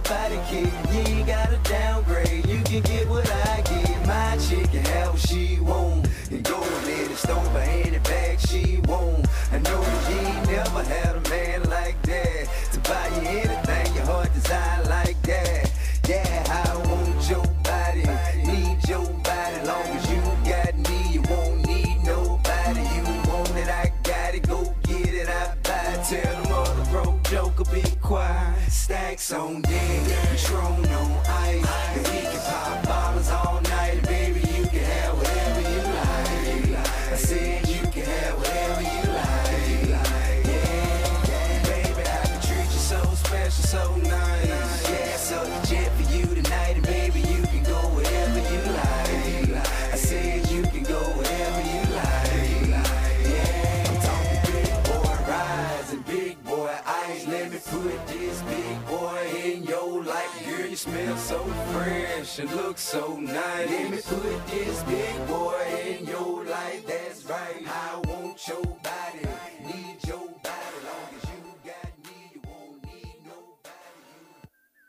body kick. You ain't gotta downgrade. You can get what I get. My chick can have what she want. And go and let it stomp her any bag she want. I know that you ain't never had a man like that to buy you anything your heart desire like that. Yeah, I want your body, need your body. Long as you got me, you won't need nobody. You want it, I got it. Go get it, I buy it. Tell them all the broke joker be quiet. Stacks on deck, Patron on ice, and we can pop bottles all night. Baby, you can have whatever you like. I said you can have whatever you like. Yeah, baby, I can treat you so special, so nice. Yeah, so the jet for you tonight, and baby, you can go wherever you like. I said you can go wherever you like. Yeah, I'm talking big boy rides and big boy ice. Let me put this big boy in your life. Girl, you smell so fresh and look so nice. Let me put this big boy in your life. That's right. I want your body, need your body. Long as you got me, you won't need nobody.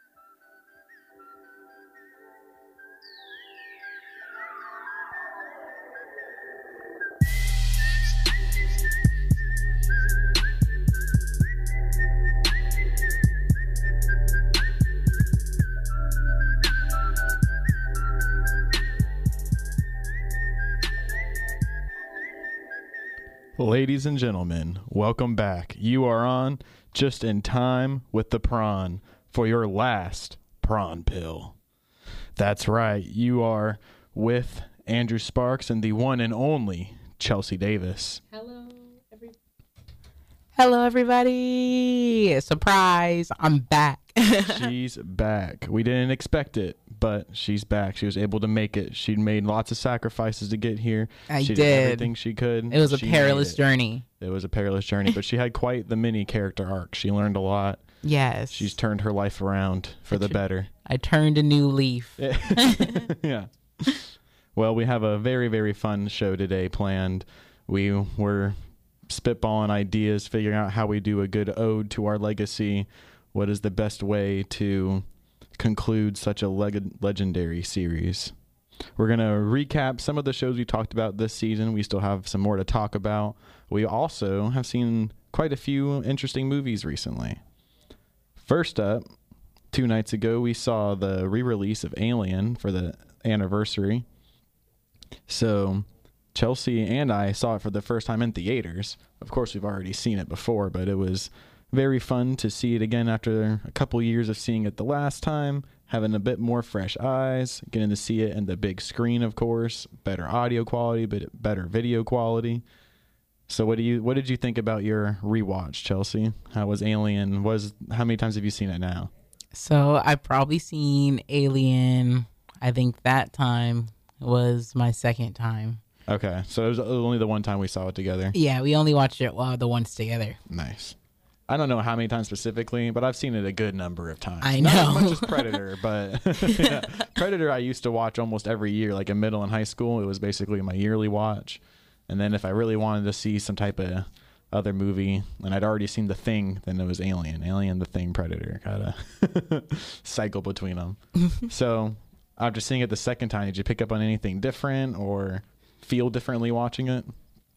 Ladies and gentlemen, welcome back. You are on Just in Time with the Prawn for your last prawn pill. That's right, you are with Andrew Sparks and the one and only Chelsea Davis. Hello, everybody. Surprise, I'm back. She's back. We didn't expect it, but she's back. She was able to make it. She made lots of sacrifices to get here. She did everything she could. It was a perilous journey. It was a perilous journey, but she had quite the mini character arc. She learned a lot. Yes. She's turned her life around for the better. I turned a new leaf. Yeah. Well, we have a very, very fun show today planned. We were spitballing ideas, figuring out how we do a good ode to our legacy. What is the best way to conclude such a legendary series? We're going to recap some of the shows we talked about this season. We still have some more to talk about. We also have seen quite a few interesting movies recently. First up, 2 nights ago, we saw the re-release of Alien for the anniversary. So Chelsea and I saw it for the first time in theaters. Of course, we've already seen it before, but it was very fun to see it again after a couple years of seeing it the last time, having a bit more fresh eyes, getting to see it in the big screen, of course, better audio quality, but better video quality. So what did you think about your rewatch, Chelsea? How was Alien? How many times have you seen it now? So I've probably seen Alien, I think that time was my second time. Okay, so it was only the one time we saw it together. Yeah, we only watched it the once together. Nice. I don't know how many times specifically, but I've seen it a good number of times. I know. Not as much as Predator, but yeah. Predator I used to watch almost every year, like in middle and high school. It was basically my yearly watch. And then if I really wanted to see some type of other movie, and I'd already seen The Thing, then it was Alien. Alien, The Thing, Predator. Gotta cycle between them. So after seeing it the second time, did you pick up on anything different or feel differently watching it?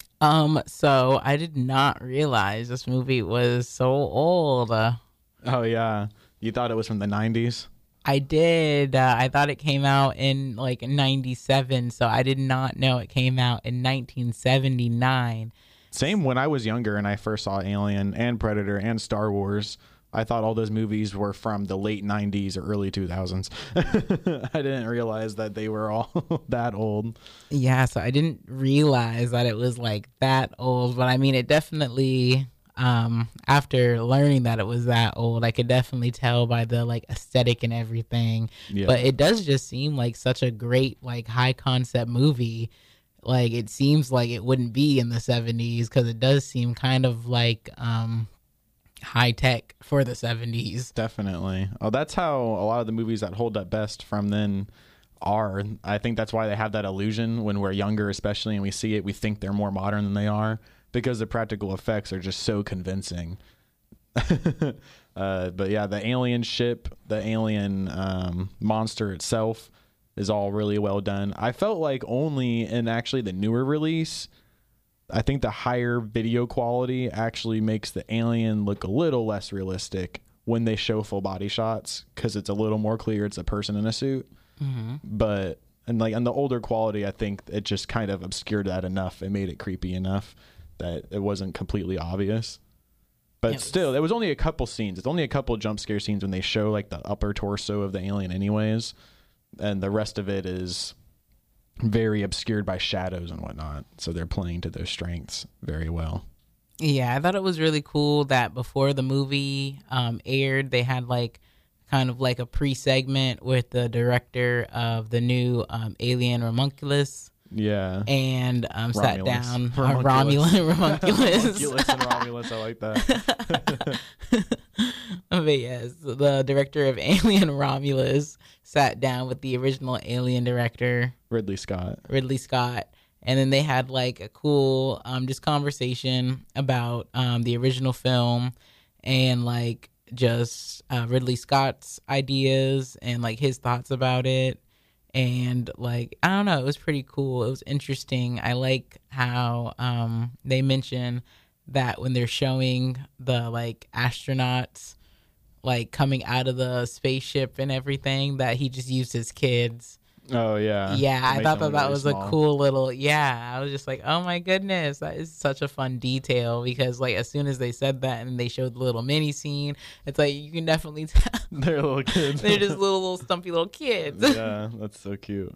So I did not realize this movie was so old. Oh yeah, you thought it was from the 90s? I did. I thought it came out in like 97, so I did not know it came out in 1979. Same when I was younger and I first saw Alien and Predator and Star Wars. I thought all those movies were from the late 90s or early 2000s. I didn't realize that they were all that old. Yeah, so I didn't realize that it was like that old. But I mean, it definitely, after learning that it was that old, I could definitely tell by the like aesthetic and everything. Yeah. But it does just seem like such a great, like high concept movie. Like it seems like it wouldn't be in the 70s because it does seem kind of like, high tech for the 70s. Definitely. Oh, that's how a lot of the movies that hold up best from then are. I think that's why they have that illusion when we're younger, especially, and we see it, we think they're more modern than they are because the practical effects are just so convincing. But yeah, the alien ship, the alien monster itself is all really well done. I felt like only in actually the newer release, I think the higher video quality actually makes the alien look a little less realistic when they show full body shots, because it's a little more clear it's a person in a suit. But and like on the older quality, I think it just kind of obscured that enough. It made it creepy enough that it wasn't completely obvious. But still, there was only a couple scenes. It's only a couple jump scare scenes when they show like the upper torso of the alien anyways. And the rest of it is very obscured by shadows and whatnot. So they're playing to their strengths very well. Yeah, I thought it was really cool that before the movie aired, they had like kind of like a pre-segment with the director of the new Alien Homunculus. Yeah. And sat down. Homunculus. Homunculus. Homunculus and Romulus, I like that. But yes, the director of Alien Romulus sat down with the original Alien director, Ridley Scott. And then they had like a cool just conversation about the original film and like just Ridley Scott's ideas and like his thoughts about it. And like, I don't know, it was pretty cool. It was interesting. I like how they mention that when they're showing the like astronauts like coming out of the spaceship and everything, that he just used his kids. Oh yeah. Yeah, I thought that was small. a cool little, yeah. I was just like, oh my goodness, that is such a fun detail, because like as soon as they said that and they showed the little mini scene, it's like you can definitely tell They're little kids. they're just little stumpy little kids. Yeah, that's so cute.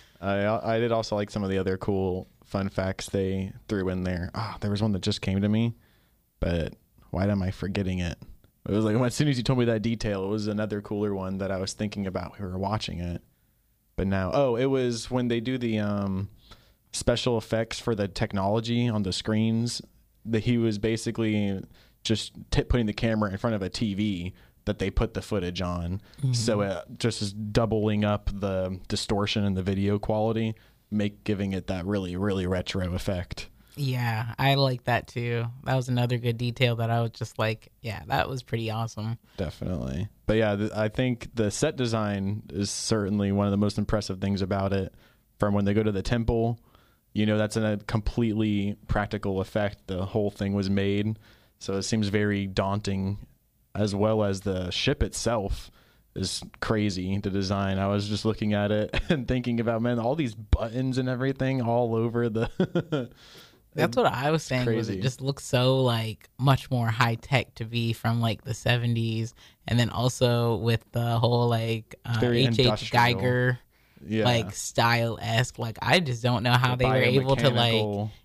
I did also like some of the other cool fun facts they threw in there. There was one that just came to me, but why am I forgetting it? It was like as soon as you told me that detail, it was another cooler one that I was thinking about when we were watching it. But now, it was when they do the special effects for the technology on the screens, that he was basically just putting the camera in front of a TV that they put the footage on. So it just is doubling up the distortion and the video quality, giving it that really, really retro effect. Yeah, I like that too. That was another good detail that I was just like, yeah, that was pretty awesome. Definitely. But yeah, I think the set design is certainly one of the most impressive things about it. From when they go to the temple, that's a completely practical effect. The whole thing was made. So it seems very daunting, as well as the ship itself is crazy to design. I was just looking at it and thinking about, man, all these buttons and everything all over the... That's what I was saying. Was it just looks so like much more high tech to be from like the 70s, and then also with the whole like H.H. Geiger like style-esque. Like I just don't know how they were able to like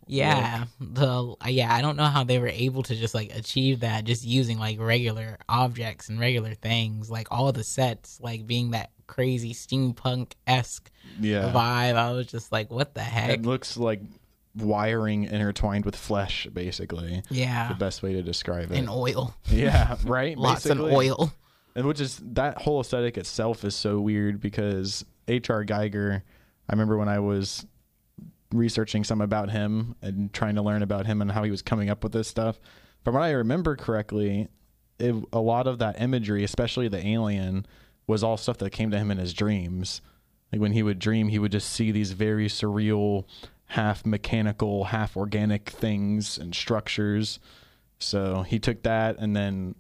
I don't know how they were able to just like achieve that just using like regular objects and regular things, like all the sets like being that crazy steampunk-esque vibe. I was just like, what the heck? It looks like wiring intertwined with flesh, basically. Yeah, the best way to describe it. And oil. Yeah, right. Lots of oil. And which is, that whole aesthetic itself is so weird, because H.R. Geiger, I remember when I was researching some about him and trying to learn about him and how he was coming up with this stuff. From what I remember correctly, a lot of that imagery, especially the alien, was all stuff that came to him in his dreams. Like when he would dream, he would just see these very surreal, half mechanical, half organic things and structures. So he took that and then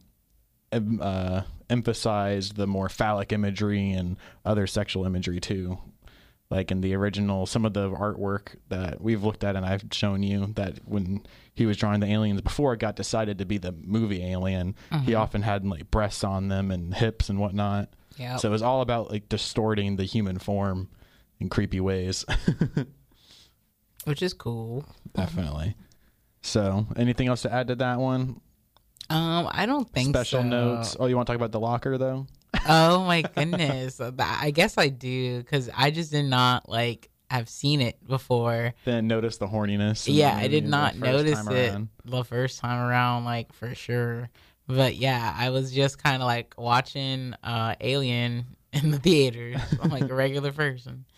emphasized the more phallic imagery and other sexual imagery too. Like in the original, some of the artwork that we've looked at and I've shown you, that when he was drawing the aliens before it got decided to be the movie Alien, he often had like breasts on them and hips and whatnot. Yep. So it was all about like distorting the human form in creepy ways. Which is cool. Definitely. So anything else to add to that one? I don't think Special so. notes. Oh, you want to talk about the locker though? Oh my goodness. I guess I do, because I just did not like have seen it before. Then notice the horniness. Yeah, I did not notice it the first time around, like for sure. But yeah, I was just kind of like watching Alien in the theaters. I'm like a regular person.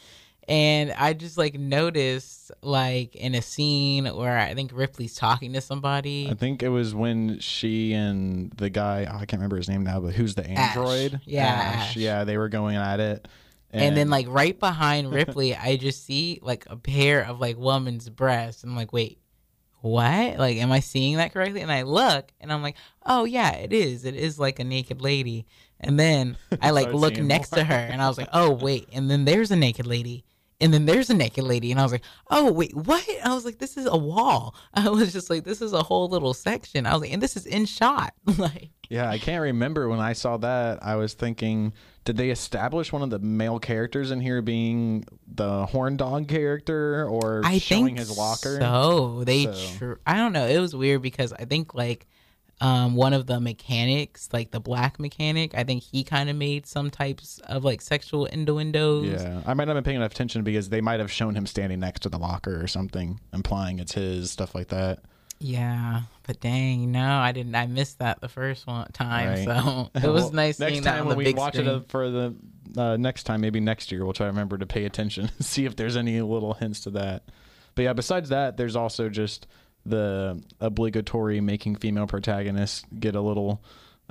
And I just like noticed like in a scene where I think Ripley's talking to somebody. I think it was when she and the guy, I can't remember his name now, but who's the android? Ash. Yeah, Ash. Yeah, they were going at it. And then like right behind Ripley, I just see like a pair of like woman's breasts. I'm like, wait, what? Like, am I seeing that correctly? And I look and I'm like, oh yeah, it is. It is like a naked lady. And then I like look next to her and I was like, oh wait. And then there's a naked lady. And then there's a naked lady. And I was like, oh wait, what? I was like, this is a wall. I was just like, this is a whole little section. I was like, and this is in shot. Like, yeah, I can't remember when I saw that. I was thinking, did they establish one of the male characters in here being the horn dog character or showing his locker? So I don't know. It was weird because I think like one of the mechanics, like the black mechanic, I think he kind of made some types of like sexual innuendos. Yeah, I might not have been paying enough attention because they might have shown him standing next to the locker or something, implying it's his, stuff like that. Yeah, but dang, no, I didn't. I missed that the first time, right. So it was nice seeing that on the big screen. Next time when we watch it for the next time, maybe next year, we'll try to remember to pay attention and see if there's any little hints to that. But yeah, besides that, there's also just the obligatory making female protagonists get a little,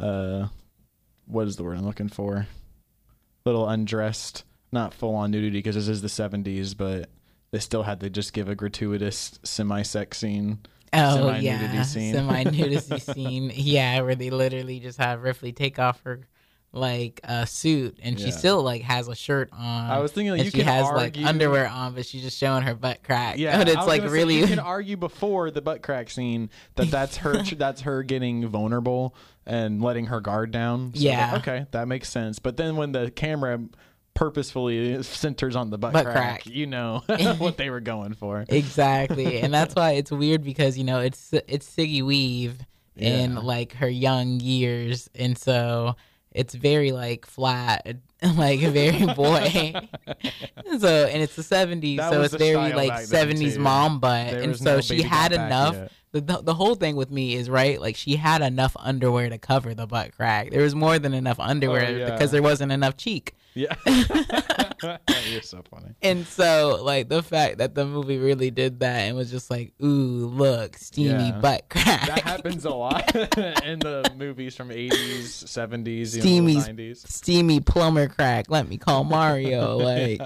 what is the word I'm looking for? Little undressed, not full on nudity because this is the 70s, but they still had to just give a gratuitous semi-sex scene. Oh yeah, semi-nudity scene. Yeah, where they literally just have Ripley take off her like suit, and she still like has a shirt on. I was thinking like, she has like underwear on, but she's just showing her butt crack. Yeah, but it's like really. You can argue before the butt crack scene that's her. That's her getting vulnerable and letting her guard down. So yeah. Okay, that makes sense. But then when the camera purposefully centers on the butt crack, you know what they were going for. Exactly. And that's why it's weird because, you know, it's Siggy Weave in like her young years, and so it's very like flat, like very boy. So, and it's the 70s, so it's very like 70s mom butt, and so she had enough. The whole thing with me is, right, like she had enough underwear to cover the butt crack. There was more than enough underwear because there wasn't enough cheek. Yeah. You're so funny. And so, like, the fact that the movie really did that and was just like, ooh, look, steamy butt crack. That happens a lot in the movies from 80s, 70s, 90s. Steamy plumber crack. Let me call Mario. Like,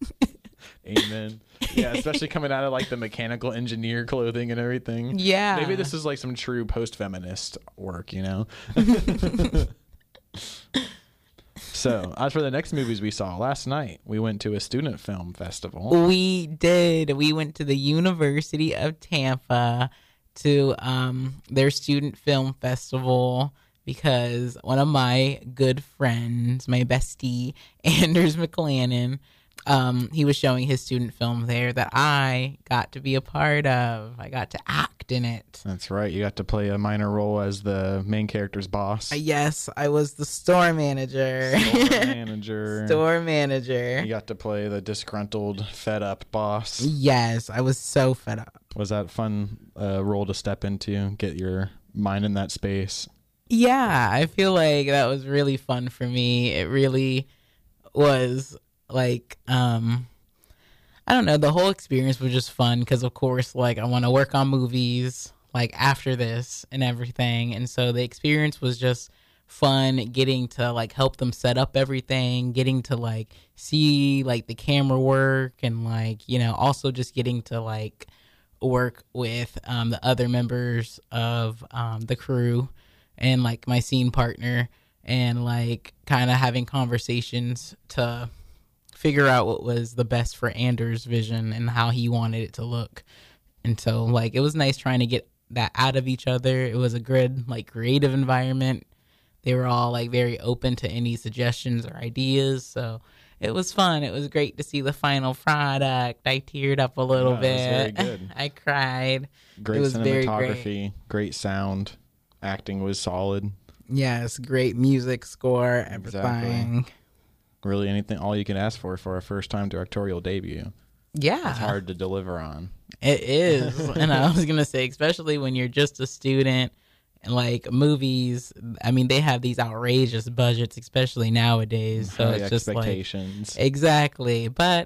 amen. Yeah, especially coming out of like the mechanical engineer clothing and everything. Yeah. Maybe this is like some true post-feminist work, you know? So, as for the next movies we saw last night, we went to a student film festival. We did. We went to the University of Tampa to their student film festival because one of my good friends, my bestie, Anders McLannon, he was showing his student film there that I got to be a part of. I got to act in it. That's right. You got to play a minor role as the main character's boss. Yes, I was the store manager. Store manager. You got to play the disgruntled, fed up boss. Yes, I was so fed up. Was that a fun role to step into, get your mind in that space? Yeah, I feel like that was really fun for me. It really was. Like, I don't know, the whole experience was just fun because, of course, like, I want to work on movies, like, after this and everything, and so the experience was just fun getting to, like, help them set up everything, getting to, like, see, like, the camera work, and, like, you know, also just getting to, like, work with the other members of the crew and, like, my scene partner, and, like, kind of having conversations to figure out what was the best for Anders' vision and how he wanted it to look. And so, like, it was nice trying to get that out of each other. It was a good, like, creative environment. They were all, like, very open to any suggestions or ideas. So it was fun. It was great to see the final product. I teared up a little bit. It was very good. I cried. Great it was cinematography, great sound. Acting was solid. Yes, great music score, everything. Exactly. Really anything, all you can ask for a first-time directorial debut. Yeah. It's hard to deliver on. It is. And I was going to say, especially when you're just a student, and like movies, I mean, they have these outrageous budgets, especially nowadays. So it's just expectations. Like, exactly. But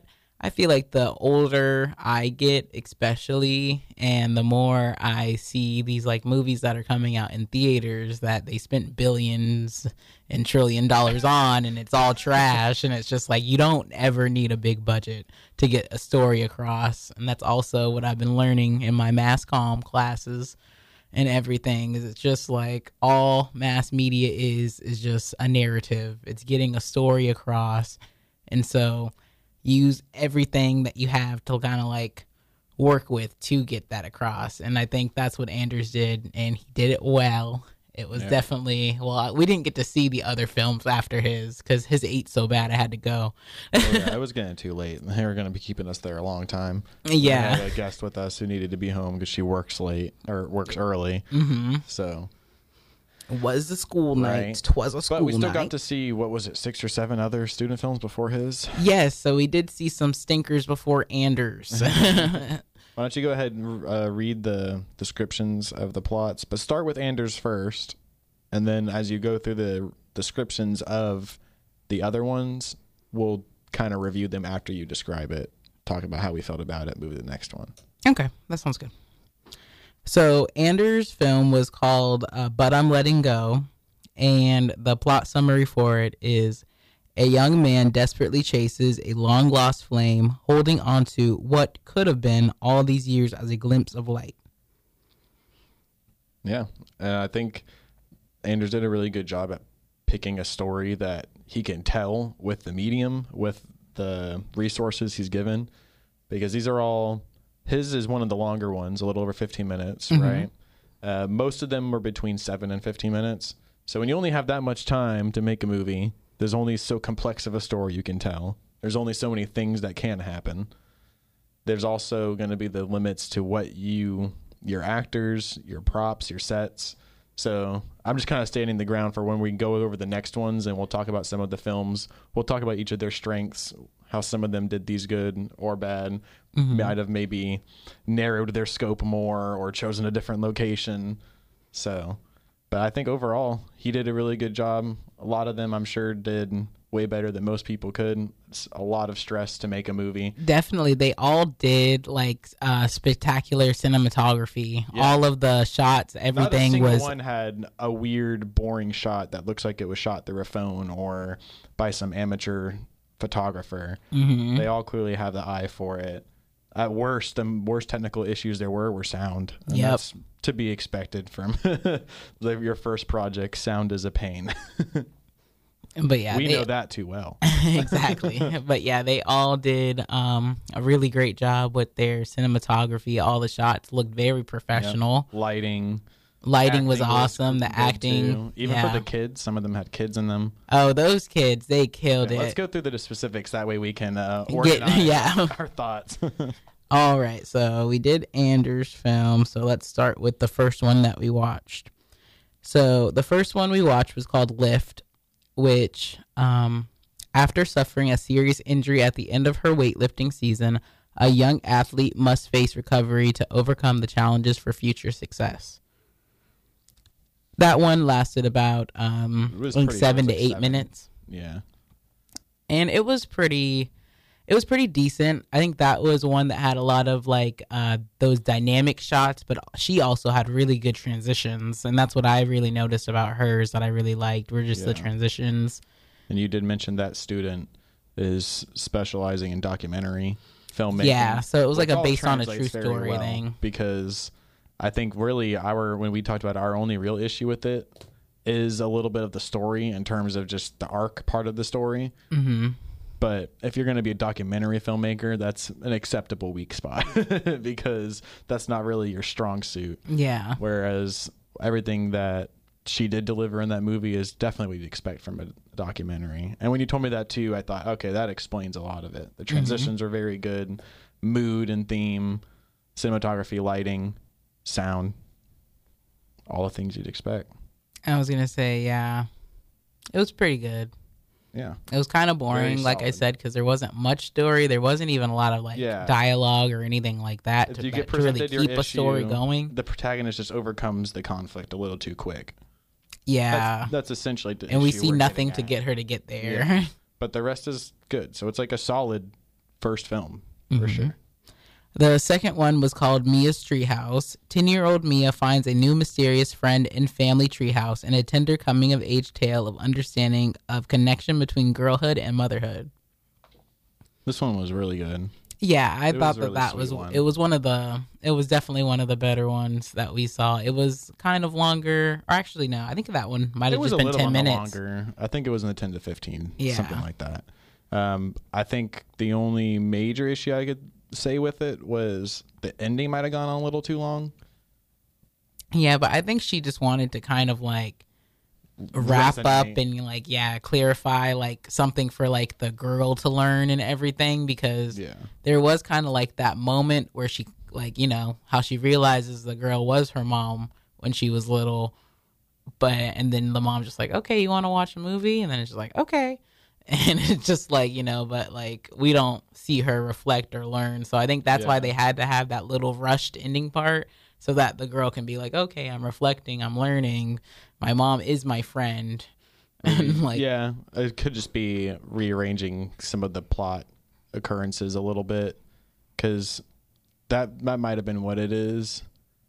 I feel like the older I get, especially, and the more I see these like movies that are coming out in theaters that they spent billions and $trillion on, and it's all trash, and it's just like you don't ever need a big budget to get a story across. And that's also what I've been learning in my mass comm classes and everything. Is it's just like all mass media is just a narrative. It's getting a story across, and so use everything that you have to kind of like work with to get that across. And I think that's what Anders did, and he did it well. It was definitely, well, we didn't get to see the other films after his because his ate so bad I had to go. I was getting too late. They were going to be keeping us there a long time. Yeah. I had a guest with us who needed to be home because she works late or works early. So It was the school night. Right. 'Twas a school night. But we still got to see, what was it, 6 or 7 other student films before his? Yes, so we did see some stinkers before Anders. Why don't you go ahead and read the descriptions of the plots, but start with Anders first, and then as you go through the descriptions of the other ones, we'll kind of review them after you describe it, talk about how we felt about it, move to the next one. Okay, that sounds good. So Anders' film was called But I'm Letting Go, and the plot summary for it is a young man desperately chases a long-lost flame, holding onto what could have been all these years as a glimpse of light. Yeah, I think Anders did a really good job at picking a story that he can tell with the medium, with the resources he's given, because these are all... His is one of the longer ones, a little over 15 minutes, right? Most of them were between 7 and 15 minutes. So when you only have that much time to make a movie, there's only so complex of a story you can tell. There's only so many things that can happen. There's also going to be the limits to what your actors, your props, your sets. So I'm just kind of standing the ground for when we go over the next ones, and we'll talk about some of the films. We'll talk about each of their strengths, how some of them did these good or bad, might have maybe narrowed their scope more or chosen a different location. So, but I think overall he did a really good job. A lot of them I'm sure did way better than most people could. It's a lot of stress to make a movie. Definitely. They all did like spectacular cinematography. Yeah. All of the shots, everything Not a single was... one had a weird, boring shot that looks like it was shot through a phone or by some amateur photographer. They all clearly have the eye for it. At worst, the worst technical issues there were sound. And that's to be expected from your first project. Sound is a pain. But yeah, we know that too well. Exactly. But yeah, they all did a really great job with their cinematography. All the shots looked very professional. Yep. Lighting Was awesome. The acting, too. Even for the kids, some of them had kids in them. Oh, those kids, they killed it. Let's go through the specifics. That way we can organize our thoughts. All right, so we did Anders' film. So let's start with the first one that we watched. So the first one we watched was called Lift, which after suffering a serious injury at the end of her weightlifting season, a young athlete must face recovery to overcome the challenges for future success. That one lasted about 7 to 8 minutes. Yeah. And it was pretty decent. I think that was one that had a lot of like those dynamic shots, but she also had really good transitions, and that's what I really noticed about hers that I really liked were just the transitions. And you did mention that student is specializing in documentary filmmaking. Yeah, so it was like a based on a true story thing. Because I think really when we talked about our only real issue with it is a little bit of the story in terms of just the arc part of the story. But if you're going to be a documentary filmmaker, that's an acceptable weak spot because that's not really your strong suit. Yeah. Whereas everything that she did deliver in that movie is definitely what you'd expect from a documentary. And when you told me that too, I thought, okay, that explains a lot of it. The transitions are very good. Mood and theme, cinematography, lighting, sound, all the things you'd expect. I was going to say, yeah, it was pretty good. Yeah. It was kind of boring, like I said, because there wasn't much story. There wasn't even a lot of dialogue or anything like that to really keep a story going. The protagonist just overcomes the conflict a little too quick. Yeah. That's essentially the and we issue see we're nothing getting to at. get her to get there. Yeah. But the rest is good. So it's like a solid first film for sure. The second one was called Mia's Treehouse. 10-year-old Mia finds a new mysterious friend in family treehouse and a tender coming-of-age tale of understanding of connection between girlhood and motherhood. This one was really good. Yeah, I thought was a really that sweet was one. it was definitely one of the better ones that we saw. It was kind of longer, or actually no, I think that one might It have was just a been little 10 on the minutes. longer. I think it was in the 10 to 15, Yeah. something like that. I think the only major issue I could say with it was the ending might have gone on a little too long. Yeah, but I think she just wanted to kind of like wrap up Resonate. and like clarify like something for like the girl to learn and everything, because Yeah. there was kind of like that moment where she like, you know, how she realizes the girl was her mom when she was little, and then the mom's just like, okay, you want to watch a movie? And then it's just like, okay. And it's just like, you know, but like we don't see her reflect or learn. So I think that's why they had to have that little rushed ending part so that the girl can be like, okay, I'm reflecting, I'm learning. My mom is my friend. And like, Yeah, it could just be rearranging some of the plot occurrences a little bit, because that might have been what it is.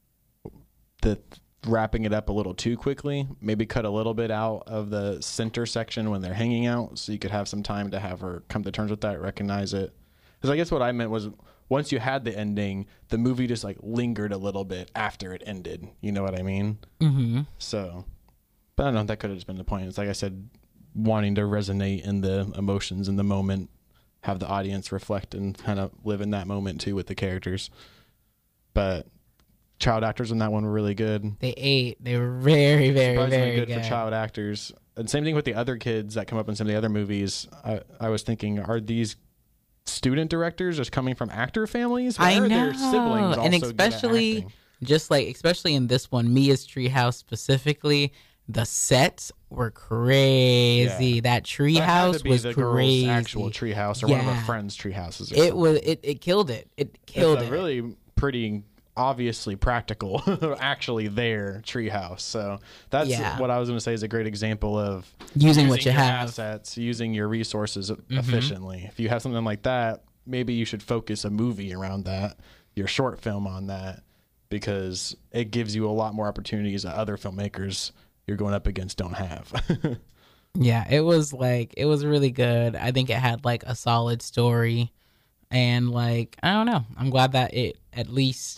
Wrapping it up a little too quickly, maybe cut a little bit out of the center section when they're hanging out, so you could have some time to have her come to terms with that, recognize it. Because I guess what I meant was, once you had the ending, the movie just like lingered a little bit after it ended. You know what I mean? mm-hmm. So, but I don't know, that could have just been the point. It's like I said, wanting to resonate in the emotions in the moment, have the audience reflect and kind of live in that moment too with the characters. But child actors in that one were really good. They were very, very, Surprisingly very good good. for child actors. And same thing with the other kids that come up in some of the other movies. I was thinking, are these student directors just coming from actor families? Why I are know, their siblings also and good at especially acting? just like especially in this one, Mia's Treehouse specifically, the sets were crazy. Yeah. That That had to treehouse be was the crazy. girl's actual treehouse or one of Yeah. her friends' tree houses. It was it killed it. It killed It's it. a really pretty, obviously practical, actually their treehouse. So that's Yeah. what I was going to say is a great example of Using what you your have. assets, using your resources efficiently. If you have something like that, maybe you should focus a movie around that, your short film on that, because it gives you a lot more opportunities that other filmmakers you're going up against don't have. Yeah, it was really good. I think it had like a solid story, and like I don't know. I'm glad that it at least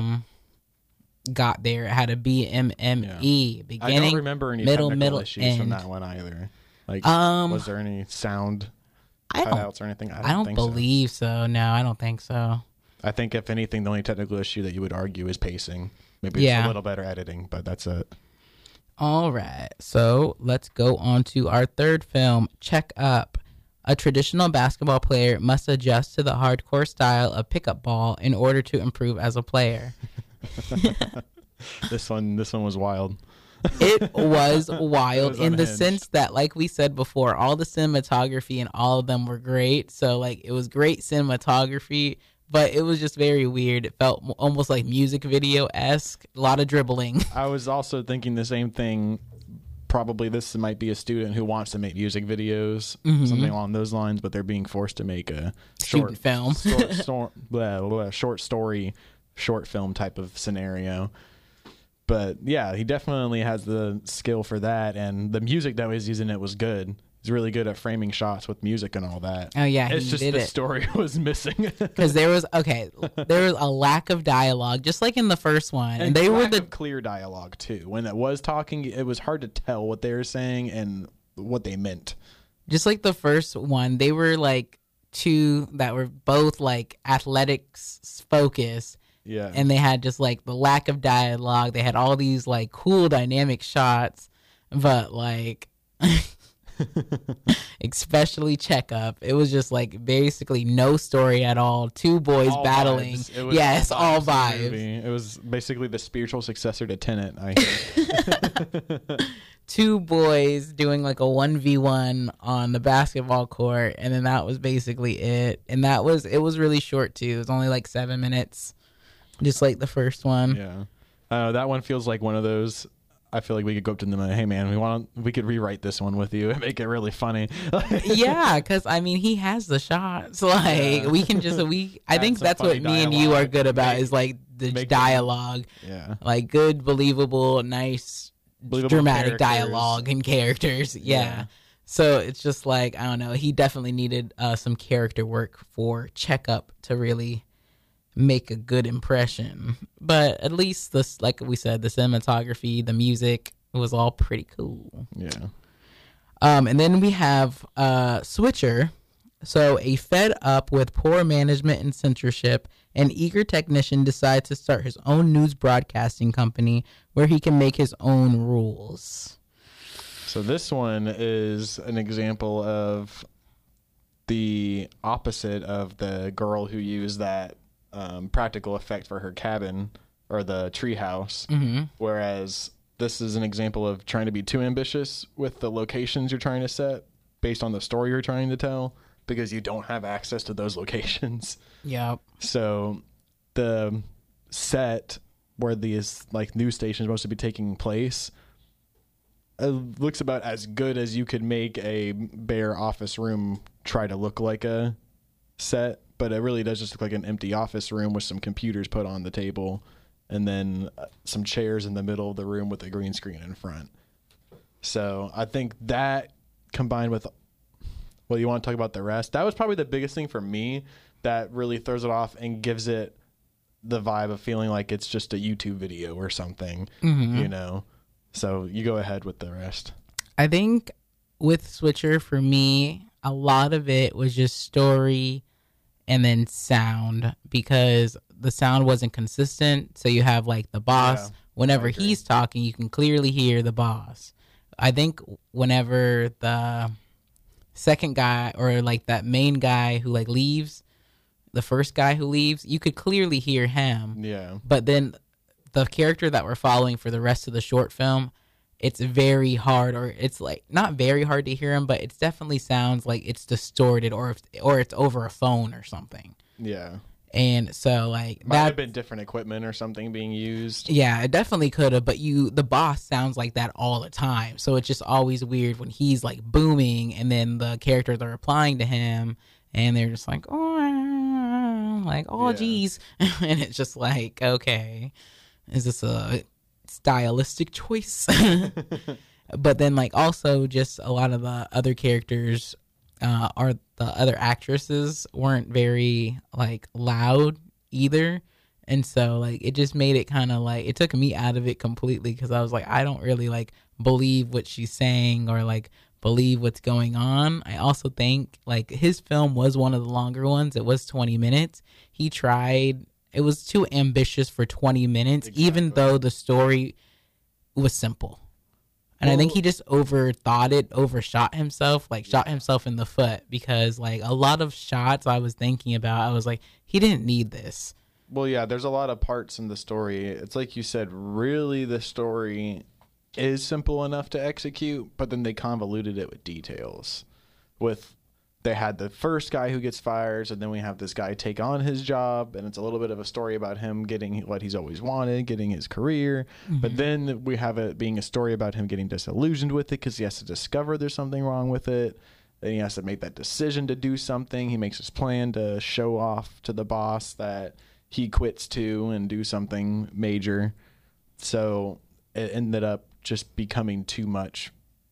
got there. It had a BMME beginning. I don't remember any middle, technical issues end. from that one either. Like, was there any sound I don't cutouts or anything? I don't think so. believe so. No, I don't think so. I think if anything, the only technical issue that you would argue is pacing. Maybe it's Yeah. a little better editing, but that's it. All right, so let's go on to our third film, Check Up. A traditional basketball player must adjust to the hardcore style of pickup ball in order to improve as a player. This one was wild. It was wild was in the unhinged. sense that, like we said before, all the cinematography and all of them were great. So, like, it was great cinematography, but it was just very weird. It felt almost like music video-esque. A lot of dribbling. I was also thinking the same thing. Probably this might be a student who wants to make music videos, something along those lines, but they're being forced to make a Student film. short story, short film type of scenario. But yeah, he definitely has the skill for that, and the music that was using it was good. He's really good at framing shots with music and all that. Oh, yeah, it's he just did the it. story was missing. Because there was a lack of dialogue, just like in the first one. And they were lack the of clear dialogue too. When it was talking, it was hard to tell what they were saying and what they meant. just like the first one, they were like two that were both like athletics focused. Yeah. And they had just like the lack of dialogue. They had all these like cool dynamic shots, but like especially Check Up, it was just like basically no story at all. Two boys All battling. vibes. It was Yeah, it's all of the vibes. movie. It was basically the spiritual successor to Tenet. I hear. Two boys doing like a 1v1 on the basketball court, and then that was basically it. And it was really short too. It was only like 7 minutes, just like the first one. Yeah. That one feels like one of those I feel like we could go up to them and, hey man, we could rewrite this one with you and make it really funny. Yeah, because I mean, he has the shots. Like we can just I think that's what me and you are good about is like the dialogue. Yeah, like good, believable, nice, dramatic dialogue and characters. Yeah. So it's just like, I don't know. He definitely needed some character work for Checkup to really make a good impression. But at least this, like we said, the cinematography, the music, it was all pretty cool. Yeah. And then we have Switcher. So a fed up with poor management and censorship, an eager technician decides to start his own news broadcasting company where he can make his own rules. So this one is an example of the opposite of the girl who used that practical effect for her cabin or the treehouse. Mm-hmm. Whereas this is an example of trying to be too ambitious with the locations you're trying to set based on the story you're trying to tell, because you don't have access to those locations. Yep. So the set where these like news stations are supposed to be taking place, it looks about as good as you could make a bare office room try to look like a set, but it really does just look like an empty office room with some computers put on the table and then some chairs in the middle of the room with a green screen in front. So I think that combined with, well, you want to talk about the rest? That was probably the biggest thing for me that really throws it off and gives it the vibe of feeling like it's just a YouTube video or something, you know? So you go ahead with the rest. I think with Switcher, for me, a lot of it was just story and then sound, because the sound wasn't consistent. So you have like the boss, whenever he's talking, you can clearly hear the boss. I think whenever the second guy or like that main guy who like leaves, the first guy who leaves, you could clearly hear him. Yeah. But then the character that we're following for the rest of the short film, it's very hard, or it's like not very hard to hear him, but it definitely sounds like it's distorted or it's over a phone or something. Yeah. And so like might have been different equipment or something being used. Yeah, it definitely could have, but the boss sounds like that all the time. So it's just always weird when he's like booming and then the characters are replying to him and they're just like, geez. And it's just like, okay, is this a stylistic choice? But then like also just a lot of the other characters are the other actresses weren't very like loud either, and so like it just made it kind of like, it took me out of it completely, because I was like, I don't really like believe what she's saying or like believe what's going on. I also think like his film was one of the longer ones. It was 20 minutes. He tried, it was too ambitious for 20 minutes, even though the story was simple. And I think he just overthought it, overshot himself, like shot himself in the foot, because like a lot of shots I was thinking about, I was like, he didn't need this. Well, yeah, there's a lot of parts in the story. It's like you said, really the story is simple enough to execute, but then they convoluted it with details. They had the first guy who gets fired, and then we have this guy take on his job, and it's a little bit of a story about him getting what he's always wanted, getting his career. But then we have it being a story about him getting disillusioned with it because he has to discover there's something wrong with it. Then he has to make that decision to do something. He makes his plan to show off to the boss that he quits to and do something major. So it ended up just becoming too much,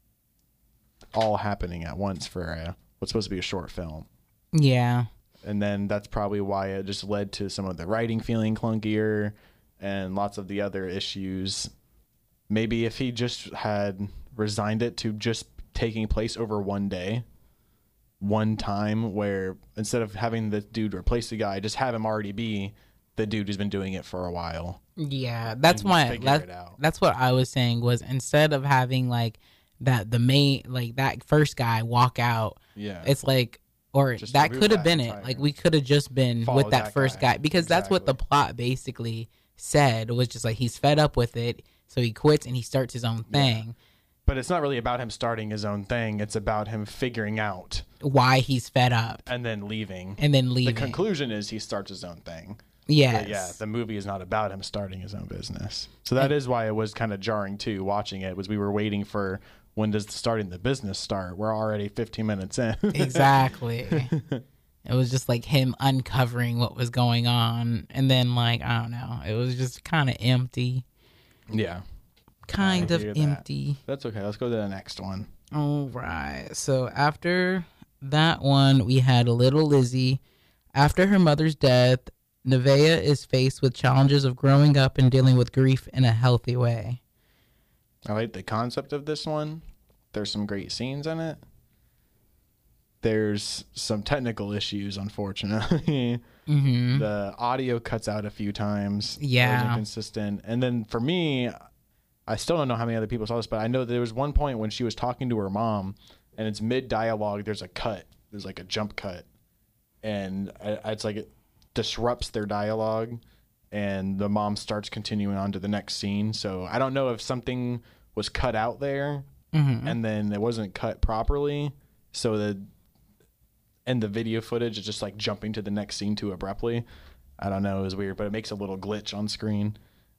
all happening at once for what's supposed to be a short film. Yeah. And then that's probably why it just led to some of the writing feeling clunkier and lots of the other issues. Maybe if he just had resigned it to just taking place over one day, one time, where instead of having the dude replace the guy, just have him already be the dude who's been doing it for a while. Yeah, that's what I was saying, was instead of having like that that first guy walk out, it's like, or just that could have been it. Like we could have just been with that first guy, because that's what the plot basically said, was just like he's fed up with it, so he quits and he starts his own thing. Yeah. But it's not really about him starting his own thing. It's about him figuring out why he's fed up and then leaving. The conclusion is he starts his own thing. Yes. But yeah, the movie is not about him starting his own business. So that is why it was kind of jarring too. Watching it was we were waiting for when does starting the business start? We're already 15 minutes in. Exactly. It was just like him uncovering what was going on, and then like I don't know, it was just kind of empty. Yeah, Kind I of hear that. empty. That's okay. Let's go to the next one. All right. So after that one, we had Little Lizzie. After her mother's death, Nevaeh is faced with challenges of growing up and dealing with grief in a healthy way. I like the concept of this one. There's some great scenes in it. There's some technical issues, unfortunately. Mm-hmm. The audio cuts out a few times. Yeah. It was inconsistent. And then for me, I still don't know how many other people saw this, but I know there was one point when she was talking to her mom, and it's mid-dialogue. There's a cut. There's like a jump cut. And it's like it disrupts their dialogue, and the mom starts continuing on to the next scene. So I don't know if something was cut out there, and then it wasn't cut properly. So the video footage is just like jumping to the next scene too abruptly. I don't know. It was weird, but it makes a little glitch on screen.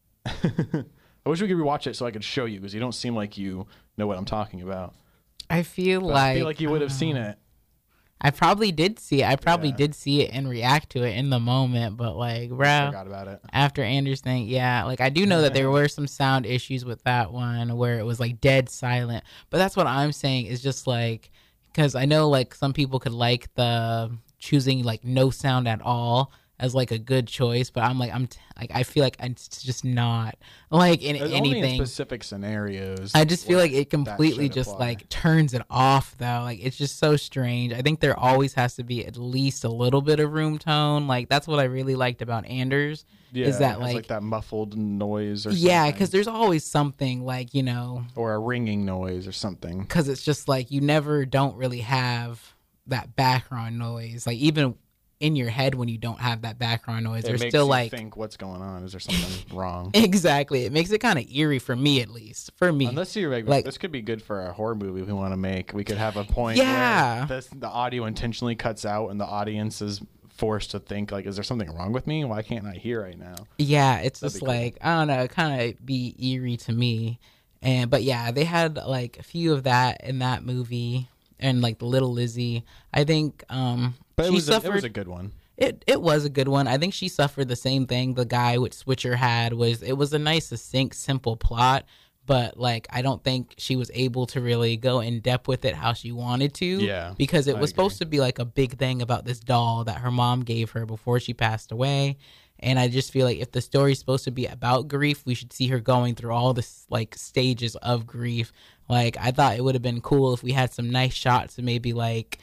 I wish we could rewatch it so I could show you, because you don't seem like you know what I'm talking about. I feel I feel like you would have seen it. I probably did see it. I probably did see it and react to it in the moment, but like, bro, Forgot about it. after Anders thing, yeah, like I do know that there were some sound issues with that one where it was like dead silent. But that's what I'm saying is just like, because I know like some people could like the choosing like no sound at all as like a good choice, but I'm like I feel like it's just not like in It's anything. only in specific scenarios. I just feel where like it completely that should just apply. like turns it off though. Like it's just so strange. I think there always has to be at least a little bit of room tone. Like that's what I really liked about Anders. Is that it has, like that muffled noise or yeah, something. because there's always something like, you know, Or a ringing noise or something. because it's just like you never don't really have that background noise. Like even in your head when you don't have that background noise, It there's makes still you like think what's going on. Is there something wrong? exactly. It makes it kind of eerie for me, at least for me. Unless you're like, this could be good for a horror movie we want to make. We could have a point Yeah. where the audio intentionally cuts out and the audience is forced to think like, is there something wrong with me? Why can't I hear right now? Yeah, it's That'd just be cool. like I don't know, it kind of be eerie to me. But yeah, they had like a few of that in that movie, and like the Little Lizzie. I think But it she was suffered. a good one. It was a good one. I think she suffered the same thing the guy with Switcher had. It was a nice, succinct, simple plot, but like I don't think she was able to really go in depth with it how she wanted to. Yeah, because it I was agree. supposed to be like a big thing about this doll that her mom gave her before she passed away. And I just feel like if the story's supposed to be about grief, we should see her going through all this like stages of grief. Like I thought it would have been cool if we had some nice shots of maybe like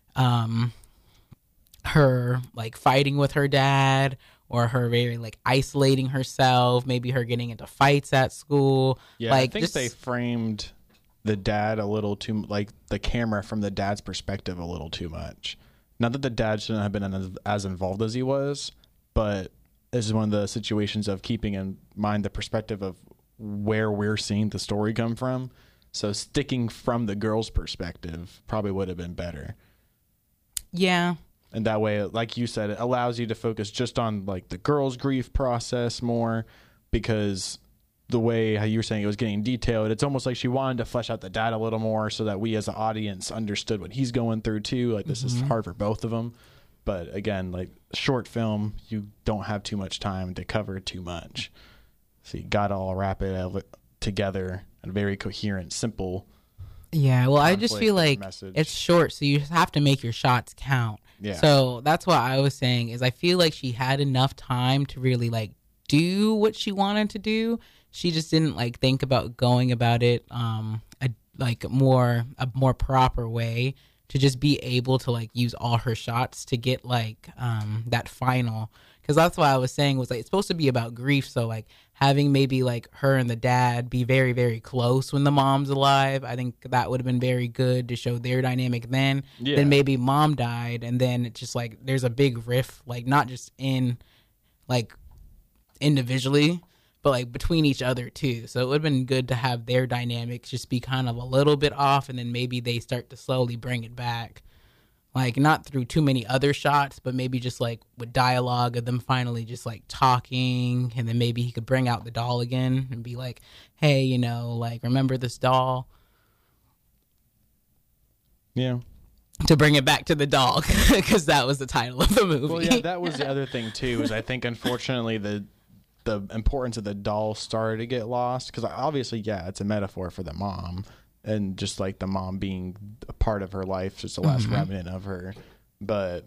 her like fighting with her dad, or her very like isolating herself, maybe her getting into fights at school. Yeah, like I think just, they framed the dad a little too, like the camera from the dad's perspective a little too much. Not that the dad shouldn't have been as involved as he was, but this is one of the situations of keeping in mind the perspective of where we're seeing the story come from. So sticking from the girl's perspective probably would have been better. yeah. And that way, like you said, it allows you to focus just on like the girl's grief process more, because the way how you were saying it was getting detailed, it's almost like she wanted to flesh out the dad a little more so that we as an audience understood what he's going through too. Like this is hard for both of them. But again, like short film, you don't have too much time to cover too much. So you got to all wrap it together in a very coherent, simple. Yeah, well, I just conflict feel like message. it's short, so you have to make your shots count. Yeah. So that's what I was saying is I feel like she had enough time to really like do what she wanted to do. She just didn't like think about going about it a more proper way to just be able to like use all her shots to get like that final. Because that's what I was saying was like it's supposed to be about grief, so like having maybe like her and the dad be very, very close when the mom's alive, I think that would have been very good to show their dynamic then. Yeah. Then maybe mom died, and then it's just like there's a big rift, like not just in like individually, but like between each other too. So it would have been good to have their dynamics just be kind of a little bit off, and then maybe they start to slowly bring it back. like not through too many other shots, but maybe just like with dialogue of them finally just like talking, and then maybe he could bring out the doll again and be like, hey, you know, like, remember this doll? Yeah. To bring it back to the doll, because that was the title of the movie. Well, yeah, that was the other thing too. Is I think unfortunately the importance of the doll started to get lost, because obviously, yeah, it's a metaphor for the mom, and just like the mom being a part of her life, just the last remnant of her. But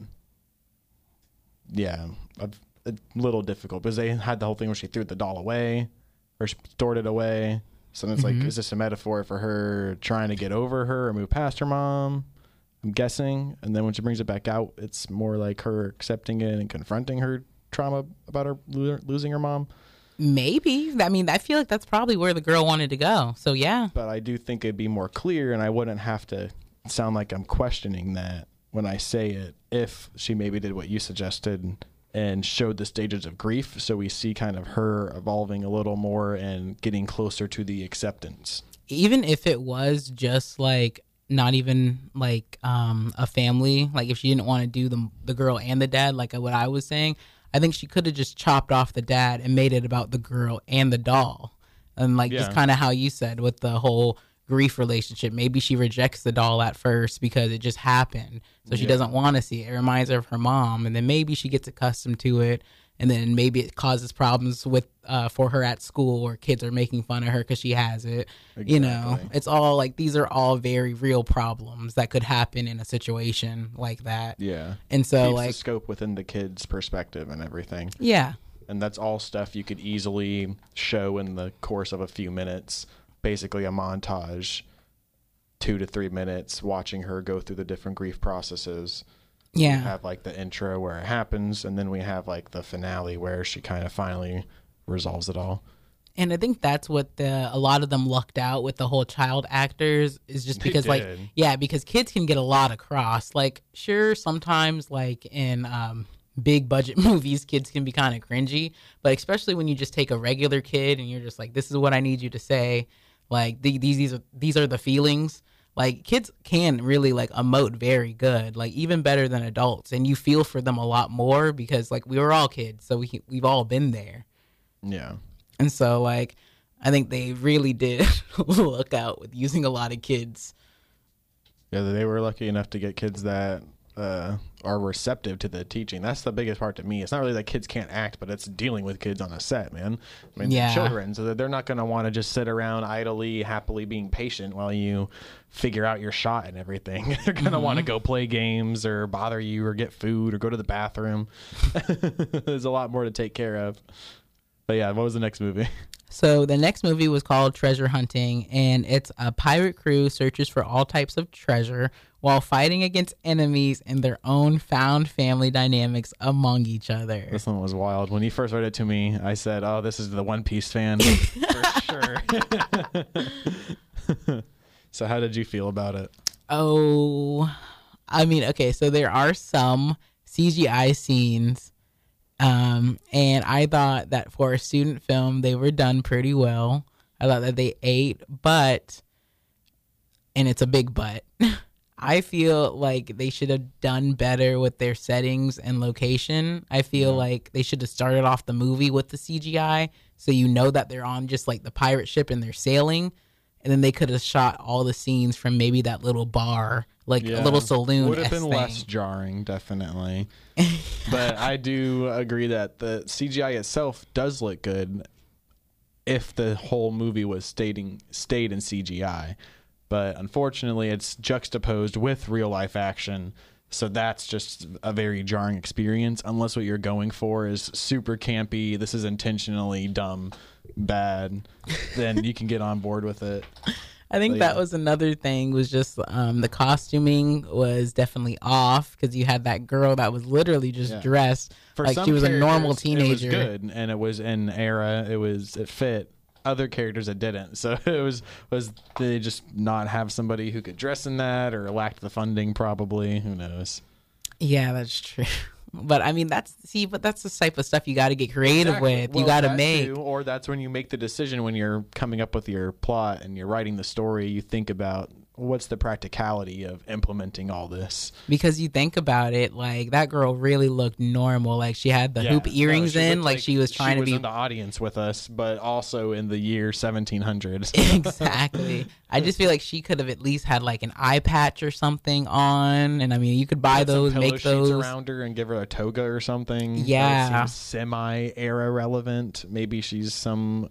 yeah, a little difficult because they had the whole thing where she threw the doll away or she stored it away. So it's like, is this a metaphor for her trying to get over her or move past her mom? I'm guessing. And then when she brings it back out, it's more like her accepting it and confronting her trauma about her losing her mom. Maybe. I mean, I feel like that's probably where the girl wanted to go. So yeah. But I do think it'd be more clear, and I wouldn't have to sound like I'm questioning that when I say it, if she maybe did what you suggested and showed the stages of grief, so we see kind of her evolving a little more and getting closer to the acceptance. Even if it was just like not even like a family, like if she didn't want to do the girl and the dad, like what I was saying, I think she could have just chopped off the dad and made it about the girl and the doll. And like just kind of how you said with the whole grief relationship, maybe she rejects the doll at first because it just happened, so she doesn't want to see it. It reminds her of her mom, and then maybe she gets accustomed to it, and then maybe it causes problems with for her at school, or kids are making fun of her because she has it. Exactly. You know, it's all like, these are all very real problems that could happen in a situation like that. Yeah. And so keeps like the scope within the kid's perspective and everything. Yeah. And that's all stuff you could easily show in the course of a few minutes. Basically a montage, 2 to 3 minutes, watching her go through the different grief processes. Yeah. We have like the intro where it happens, and then we have like the finale where she kind of finally resolves it all. And I think that's what a lot of them lucked out with the whole child actors, is just because because kids can get a lot across. Like, sure, sometimes like in big budget movies, kids can be kind of cringy, but especially when you just take a regular kid and you're just like, this is what I need you to say. Like these are the feelings. Like, kids can really like emote very good, like even better than adults, and you feel for them a lot more because like we were all kids, so we've all been there. Yeah. And so like I think they really did look out with using a lot of kids. Yeah, they were lucky enough to get kids that are receptive to the teaching. That's the biggest part to me. It's not really that kids can't act, but it's dealing with kids on a set, man. I mean, they're children, so they're not going to want to just sit around idly, happily being patient while you figure out your shot and everything. They're going to want to go play games or bother you or get food or go to the bathroom. There's a lot more to take care of. But yeah, what was the next movie? So the next movie was called Treasure Hunting, and it's a pirate crew searches for all types of treasure while fighting against enemies and their own found family dynamics among each other. This one was wild. When you first read it to me, I said, oh, this is the One Piece fan for sure. So how did you feel about it? Oh, I mean, okay, so there are some CGI scenes, and I thought that for a student film, they were done pretty well. I thought that they ate, and it's a big but, I feel like they should have done better with their settings and location. I feel like they should have started off the movie with the CGI, so you know that they're on just like the pirate ship and they're sailing, and then they could have shot all the scenes from maybe that little bar, like a little saloon. Would have been less jarring, definitely. But I do agree that the CGI itself does look good if the whole movie was stayed in CGI. But unfortunately, it's juxtaposed with real life action. So that's just a very jarring experience. Unless what you're going for is super campy, this is intentionally dumb, bad, then you can get on board with it. I think that was another thing, was just the costuming was definitely off, because you had that girl that was literally just dressed like she was a normal teenager. It was good, and it was in era. It fit. Other characters that didn't. So it was they just not have somebody who could dress in that, or lacked the funding probably. Who knows? Yeah, that's true. But I mean, that's the type of stuff you got to get creative with. Well, you got to make, or that's when you make the decision when you're coming up with your plot and you're writing the story. You think about what's the practicality of implementing all this? Because you think about it, like that girl really looked normal. Like she had the hoop earrings in, like she was trying to be in the audience with us, but also in the year 1700. Exactly. I just feel like she could have at least had like an eye patch or something on, and I mean you could buy those, some make those around her and give her a toga or something. Yeah, that seems semi-era relevant. Maybe she's some,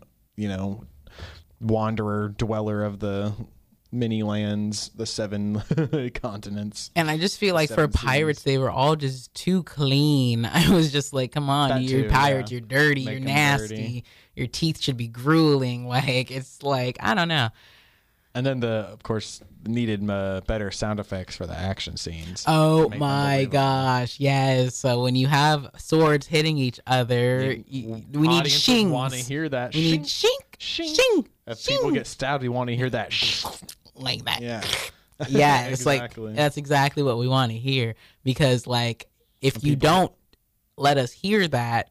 wanderer, dweller of the many lands, the 7 continents. And I just feel like for pirates, they were all just too clean. I was just like, come on, you're pirates, you're dirty, you're nasty, your teeth should be grueling. Like, it's like, I don't know. And then of course, needed better sound effects for the action scenes. Oh my gosh, yes. So when you have swords hitting each other, we need shings. Want to hear that? We need shink, shing. If people get stabbed, we want to hear that like that. Yeah. Yeah, it's exactly. Like that's exactly what we want to hear, because like if you don't let us hear that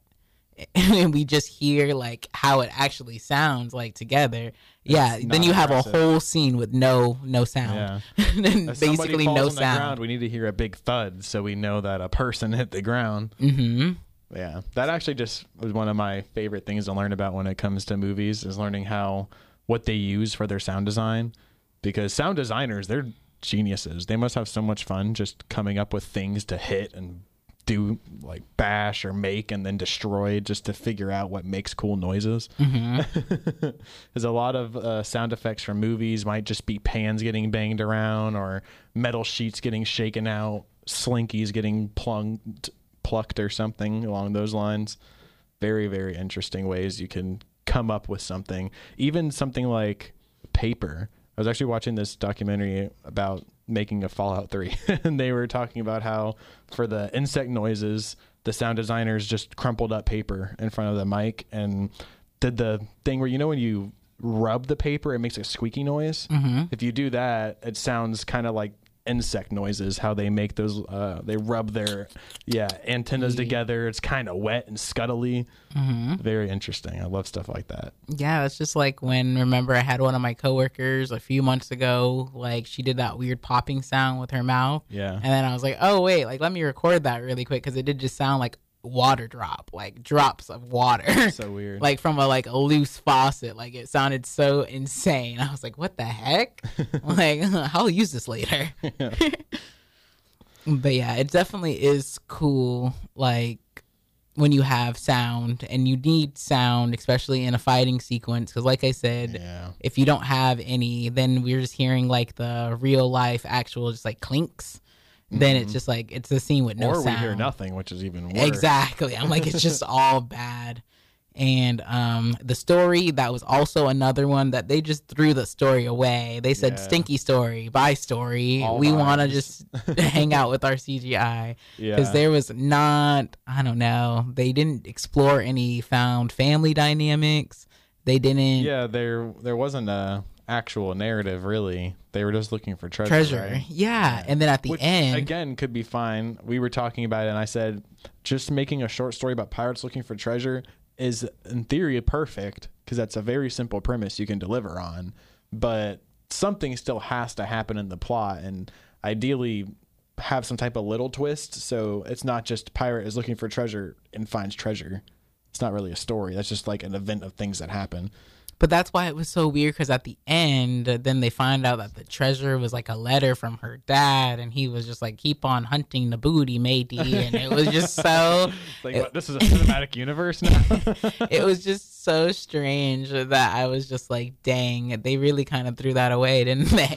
and we just hear like how it actually sounds like together, then you have a whole scene with no sound. Yeah. Basically no sound. Ground, we need to hear a big thud so we know that a person hit the ground. Mm-hmm. Yeah, that actually just was one of my favorite things to learn about when it comes to movies, is learning what they use for their sound design. Because sound designers, they're geniuses. They must have so much fun just coming up with things to hit and do, like bash or make and then destroy, just to figure out what makes cool noises. Mm-hmm. There's a lot of sound effects from movies might just be pans getting banged around or metal sheets getting shaken out, slinkies getting plucked or something along those lines. Very, very interesting ways you can come up with something. Even something like paper. I was actually watching this documentary about making a Fallout 3, and they were talking about how for the insect noises, the sound designers just crumpled up paper in front of the mic and did the thing where, when you rub the paper, it makes a squeaky noise. Mm-hmm. If you do that, it sounds kind of like insect noises, how they make those, they rub their antennas together. It's kind of wet and scuttly. Mm-hmm. Very interesting. I love stuff like that. Yeah, it's just like remember I had one of my coworkers a few months ago, like she did that weird popping sound with her mouth. Yeah. And then I was like, oh wait, like let me record that really quick, because it did just sound like water drop, like drops of water. So weird. Like from a loose faucet. Like it sounded so insane. I was like, what the heck? Like I'll use this later. Yeah. But yeah, it definitely is cool, like when you have sound, and you need sound, especially in a fighting sequence, because like I said, if you don't have any, then we're just hearing like the real life actual just like clinks. Then it's just like it's a scene with no sound. Or we hear nothing, which is even worse. Exactly. I'm like, it's just all bad. And the story, that was also another one that they just threw the story away. They said, stinky story, bye story. We want to just hang out with our CGI. Because there was not, I don't know, they didn't explore any found family dynamics. They didn't. Yeah, there wasn't a actual narrative, really. They were just looking for treasure. Right? Yeah. And then at the end, again, could be fine. We were talking about it, and I said, just making a short story about pirates looking for treasure is in theory perfect, because that's a very simple premise you can deliver on, but something still has to happen in the plot, and ideally have some type of little twist, so it's not just pirate is looking for treasure and finds treasure. It's not really a story. That's just like an event of things that happen. But that's why it was so weird, because at the end, then they find out that the treasure was like a letter from her dad, and he was just like, keep on hunting the booty, matey. And it was just so... like, what, this is a cinematic universe now? It was just so strange that I was just like, dang, they really kind of threw that away, didn't they?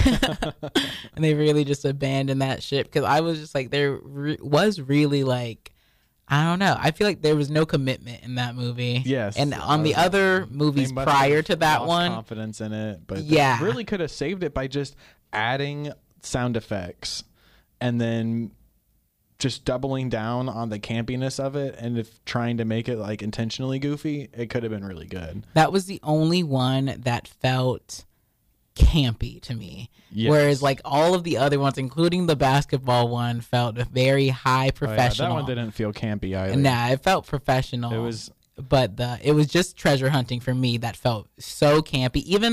And they really just abandoned that ship, because I was just like, there was really like... I don't know. I feel like there was no commitment in that movie. Yes. And on the other movies prior to that one, confidence in it, but yeah, they really could have saved it by just adding sound effects and then just doubling down on the campiness of it. And if trying to make it like intentionally goofy, it could have been really good. That was the only one that felt campy to me. Yes. Whereas like all of the other ones, including the basketball one, felt very high professional. That one didn't feel campy either. Nah, it felt professional. It was, but it was just treasure hunting for me that felt so campy. Even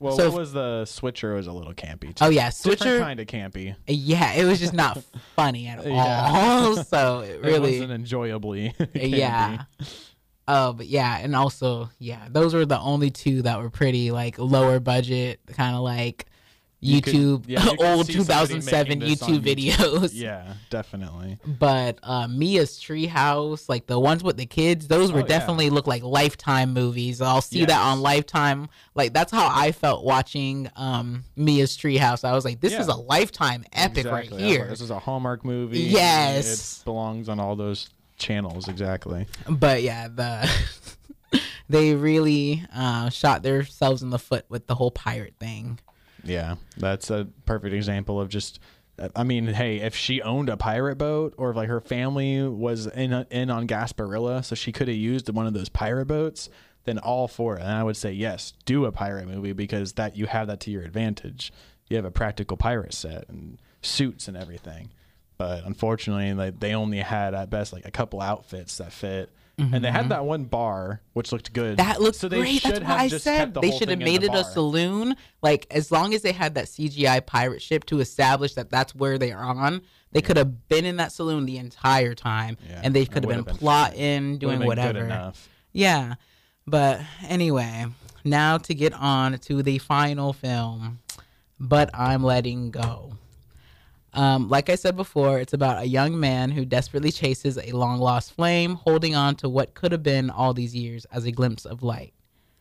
Well, So what was the Switcher? Was a little campy. Oh yeah, Different Switcher. kind of campy. Yeah, it was just not funny at all. Yeah. So it It really, wasn't enjoyably campy. yeah. Oh, but yeah, and also, yeah, those were the only two that were pretty like lower budget, kind of like YouTube, you could old see somebody 2007 making this on YouTube videos. Yeah, definitely. But Mia's Treehouse, like the ones with the kids, those were Oh, yeah. definitely look like Lifetime movies. I'll see that Yes. on Lifetime. Like that's how I felt watching Mia's Treehouse. I was like, this is Yeah. a Lifetime epic Exactly. right I was like, here. this is a Hallmark movie. Yes. It belongs on all those channels. Exactly. But yeah, they really shot themselves in the foot with the whole pirate thing. Yeah, that's a perfect example of just. I mean, hey, if she owned a pirate boat, or if like her family was in on Gasparilla, so she could have used one of those pirate boats, then all for it. And I would say yes, do a pirate movie, because that you have that to your advantage. You have a practical pirate set and suits and everything. But unfortunately, like they only had at best like a couple outfits that fit. And they had that one bar, which looked good. That looked so they great. That's should why have I just said kept the they whole should have thing in made the it a bar. saloon. Like as long as they had that CGI pirate ship to establish that that's where they are on, they could have been in that saloon the entire time, Yeah, and they that could have would've been been plotting, Would've doing been good whatever. enough. Yeah, but anyway, now to get on to the final film, But I'm Letting Go. Like I said before, it's about a young man who desperately chases a long-lost flame, holding on to what could have been all these years as a glimpse of light.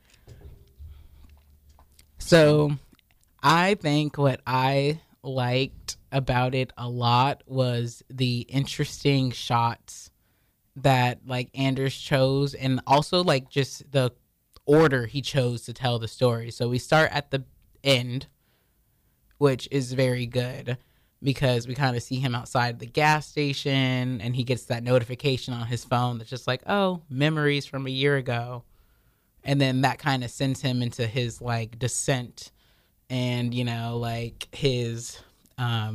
So, I think what I liked about it a lot was the interesting shots that, like, Anders chose, and also, like, just the order he chose to tell the story. So, we start at the end, which is very good, because we kind of see him outside the gas station, and he gets that notification on his phone that's just like, oh, memories from a year ago. And then that kind of sends him into his, like, descent and, you know, like, his, I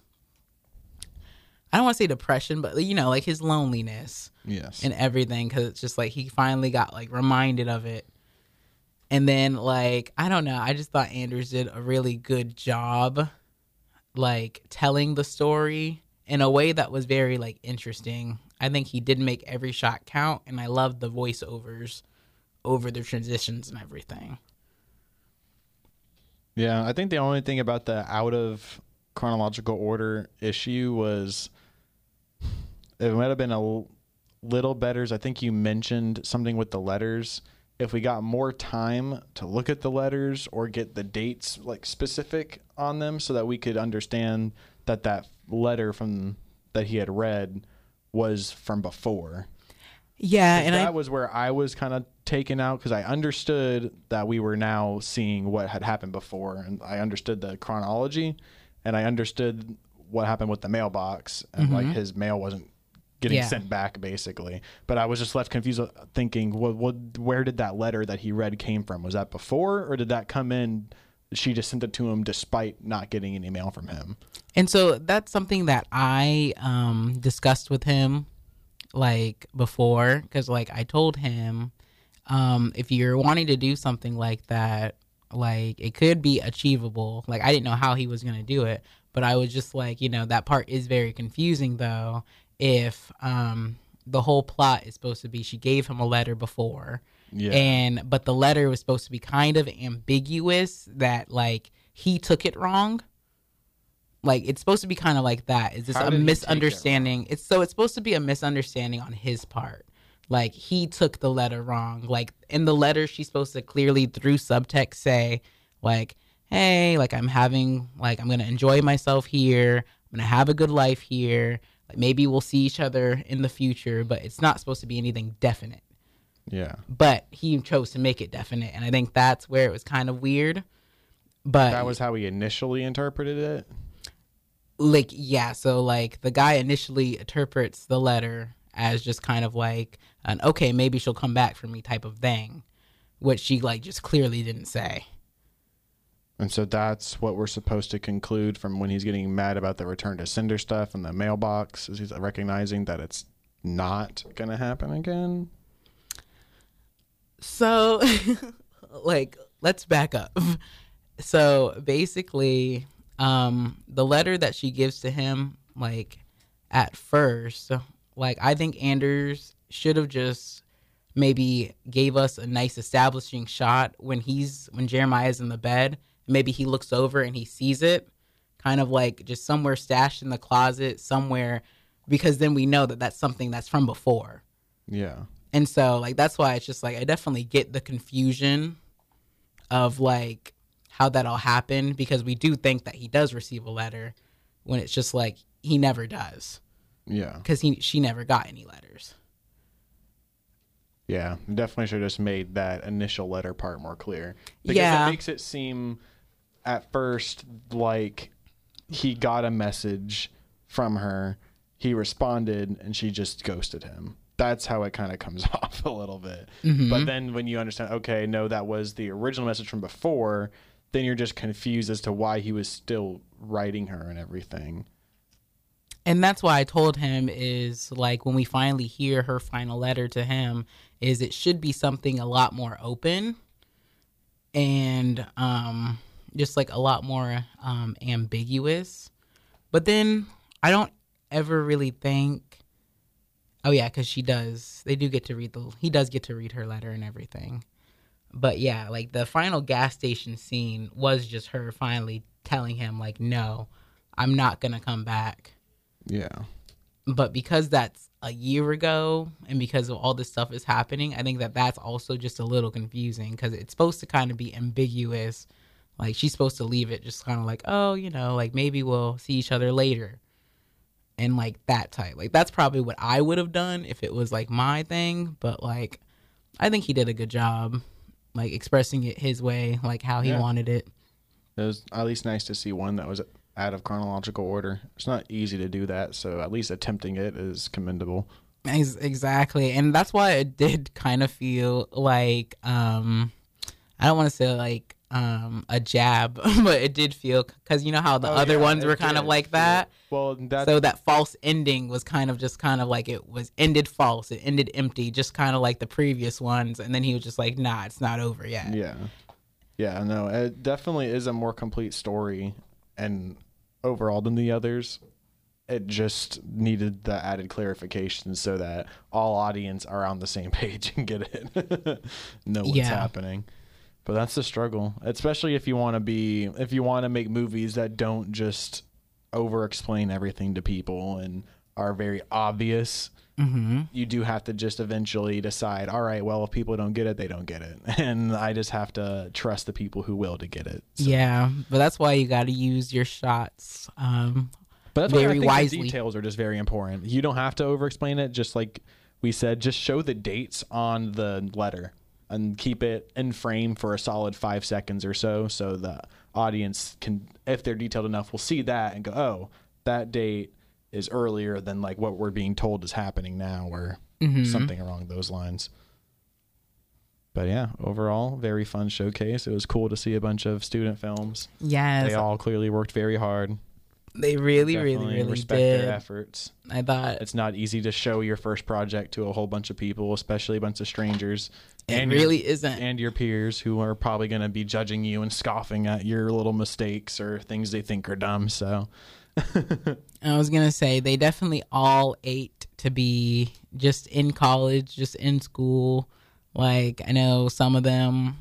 don't want to say depression, but, you know, like, his loneliness Yes. and everything, because it's just, like, he finally got, like, reminded of it. And then, like, I don't know, I just thought Anders did a really good job, like, telling the story in a way that was very, like, interesting. I think he did make every shot count, and I loved the voiceovers over the transitions and everything. Yeah, I think the only thing about the out of chronological order issue was it might have been a little better. I think you mentioned something with the letters. If we got more time to look at the letters or get the dates like specific on them so that we could understand that that letter from that he had read was from before. Yeah, and That was where I was kind of taken out, because I understood that we were now seeing what had happened before, and I understood the chronology, and I understood what happened with the mailbox, and like his mail wasn't getting Yeah. sent back basically. But I was just left confused, thinking, where did that letter that he read came from? Was that before, or did that come in? She just sent it to him despite not getting any mail from him. And so that's something that I discussed with him, like, before, because, like, I told him, if you're wanting to do something like that, like, it could be achievable. Like, I didn't know how he was going to do it, but I was just like, you know, that part is very confusing, though, if the whole plot is supposed to be she gave him a letter before. Yeah. But the letter was supposed to be kind of ambiguous, that, like, he took it wrong. Like, it's supposed to be kind of like that. Is this How a did he take it misunderstanding? It's supposed to be a misunderstanding on his part. Like, he took the letter wrong. Like, in the letter, she's supposed to clearly, through subtext, say, like, hey, like, I'm going to enjoy myself here. I'm going to have a good life here. Like, maybe we'll see each other in the future, but it's not supposed to be anything definite. Yeah. But he chose to make it definite, and I think that's where it was kind of weird. But That was how he initially interpreted it. like, yeah, so like the guy initially interprets the letter as just kind of like an okay, maybe she'll come back for me type of thing, which she like just clearly didn't say. And so that's what we're supposed to conclude from when he's getting mad about the return to sender stuff in the mailbox, is he's recognizing that it's not going to happen again. So like, let's back up. So basically, the letter that she gives to him, like at first, like I think Anders should have just maybe gave us a nice establishing shot when Jeremiah's in the bed. Maybe he looks over and he sees it, kind of like just somewhere stashed in the closet somewhere, because then we know that that's something that's from before. Yeah. And so like that's why it's just like I definitely get the confusion of like how that all happened, because we do think that he does receive a letter when it's just like he never does. Yeah. Because she never got any letters. Yeah, definitely should have just made that initial letter part more clear. Because Yeah. it makes it seem at first like he got a message from her, he responded, and she just ghosted him. That's how it kind of comes off a little bit. Mm-hmm. But then when you understand, okay, no, that was the original message from before, then you're just confused as to why he was still writing her and everything. And that's why I told him is like when we finally hear her final letter to him is it should be something a lot more open and just like a lot more ambiguous. But then I don't ever really think, oh yeah, because he does get to read her letter and everything. But yeah, like the final gas station scene was just her finally telling him like, no, I'm not going to come back. Yeah. But because that's a year ago and because of all this stuff is happening, I think that that's also just a little confusing because it's supposed to kind of be ambiguous. Like she's supposed to leave it just kind of like, oh, you know, like maybe we'll see each other later. And like that type. Like that's probably what I would have done if it was like my thing. But like I think he did a good job like expressing it his way, like how he wanted it. It was at least nice to see one that was out of chronological order. It's not easy to do that, so at least attempting it is commendable. Exactly. And that's why it did kind of feel like I don't want to say like a jab, but it did feel, because you know how the other ones were kind of like that. Well, so that false ending was kind of like it was ended false, it ended empty, just kind of like the previous ones. And then he was just like, nah, it's not over yet. Yeah, no, it definitely is a more complete story and overall than the others. It just needed the added clarification so that all audience are on the same page and get it. Know what's happening. But that's the struggle, especially if you want to make movies that don't just over explain everything to people and are very obvious. Mm-hmm. You do have to just eventually decide, all right, well, if people don't get it, they don't get it. And I just have to trust the people who will to get it. So. Yeah, but that's why you got to use your shots but that's very why I think wisely. the details are just very important. You don't have to over explain it. Just like we said, just show the dates on the letter and keep it in frame for a solid 5 seconds or so the audience can, if they're detailed enough, will see that and go, oh, that date is earlier than like what we're being told is happening now, or something along those lines. But yeah, overall, very fun showcase. It was cool to see a bunch of student films. Yes. They all clearly worked very hard. They really respect did. their efforts. I thought it's not easy to show your first project to a whole bunch of people, especially a bunch of strangers. It really isn't. And your peers who are probably going to be judging you and scoffing at your little mistakes or things they think are dumb. So I was going to say they definitely all ate to be just in college, just in school. Like I know some of them,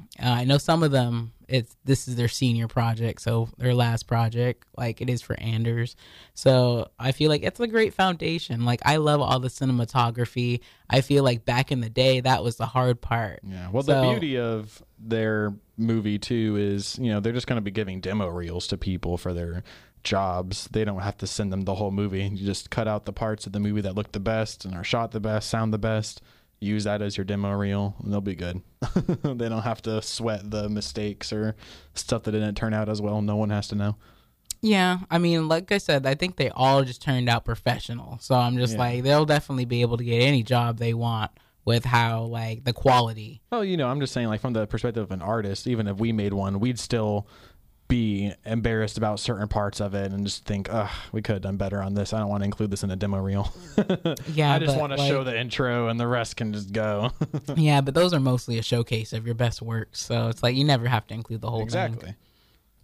this is their senior project, so their last project, like it is for Anders. So I feel like it's a great foundation. Like I love all the cinematography. I feel like back in the day, that was the hard part. Yeah. Well, the beauty of their movie too is, you know, they're just going to be giving demo reels to people for their jobs. They don't have to send them the whole movie. You just cut out the parts of the movie that look the best and are shot the best, sound the best. Use that as your demo reel and they'll be good. They don't have to sweat the mistakes or stuff that didn't turn out as well. No one has to know. Yeah, I mean, like I said, I think they all just turned out professional. So I'm just like, they'll definitely be able to get any job they want with how, like, the quality. Well, you know, I'm just saying, like, from the perspective of an artist, even if we made one, we'd still be embarrassed about certain parts of it and just think, ugh, we could have done better on this. I don't want to include this in a demo reel. Yeah, I just want to show the intro and the rest can just go. Yeah, but those are mostly a showcase of your best work. So it's like you never have to include the whole thing. Exactly.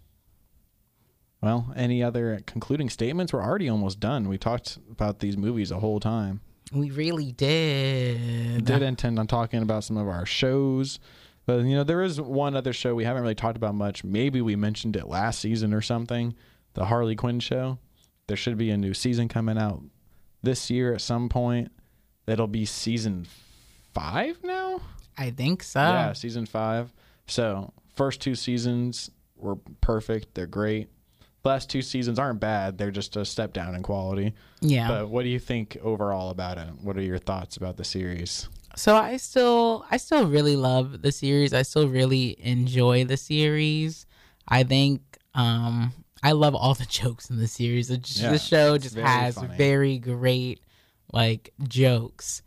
Well, any other concluding statements? We're already almost done. We talked about these movies the whole time. We really did. Did intend on talking about some of our shows. But, there is one other show we haven't really talked about much. Maybe we mentioned it last season or something. The Harley Quinn show. There should be a new season coming out this year at some point. That'll be season 5 now? I think so. Yeah, season 5. So, first 2 seasons were perfect. They're great. The last 2 seasons aren't bad. They're just a step down in quality. Yeah. But what do you think overall about it? What are your thoughts about the series? So I still really love the series. I still really enjoy the series. I think I love all the jokes in the series. The show just has funny. very great jokes.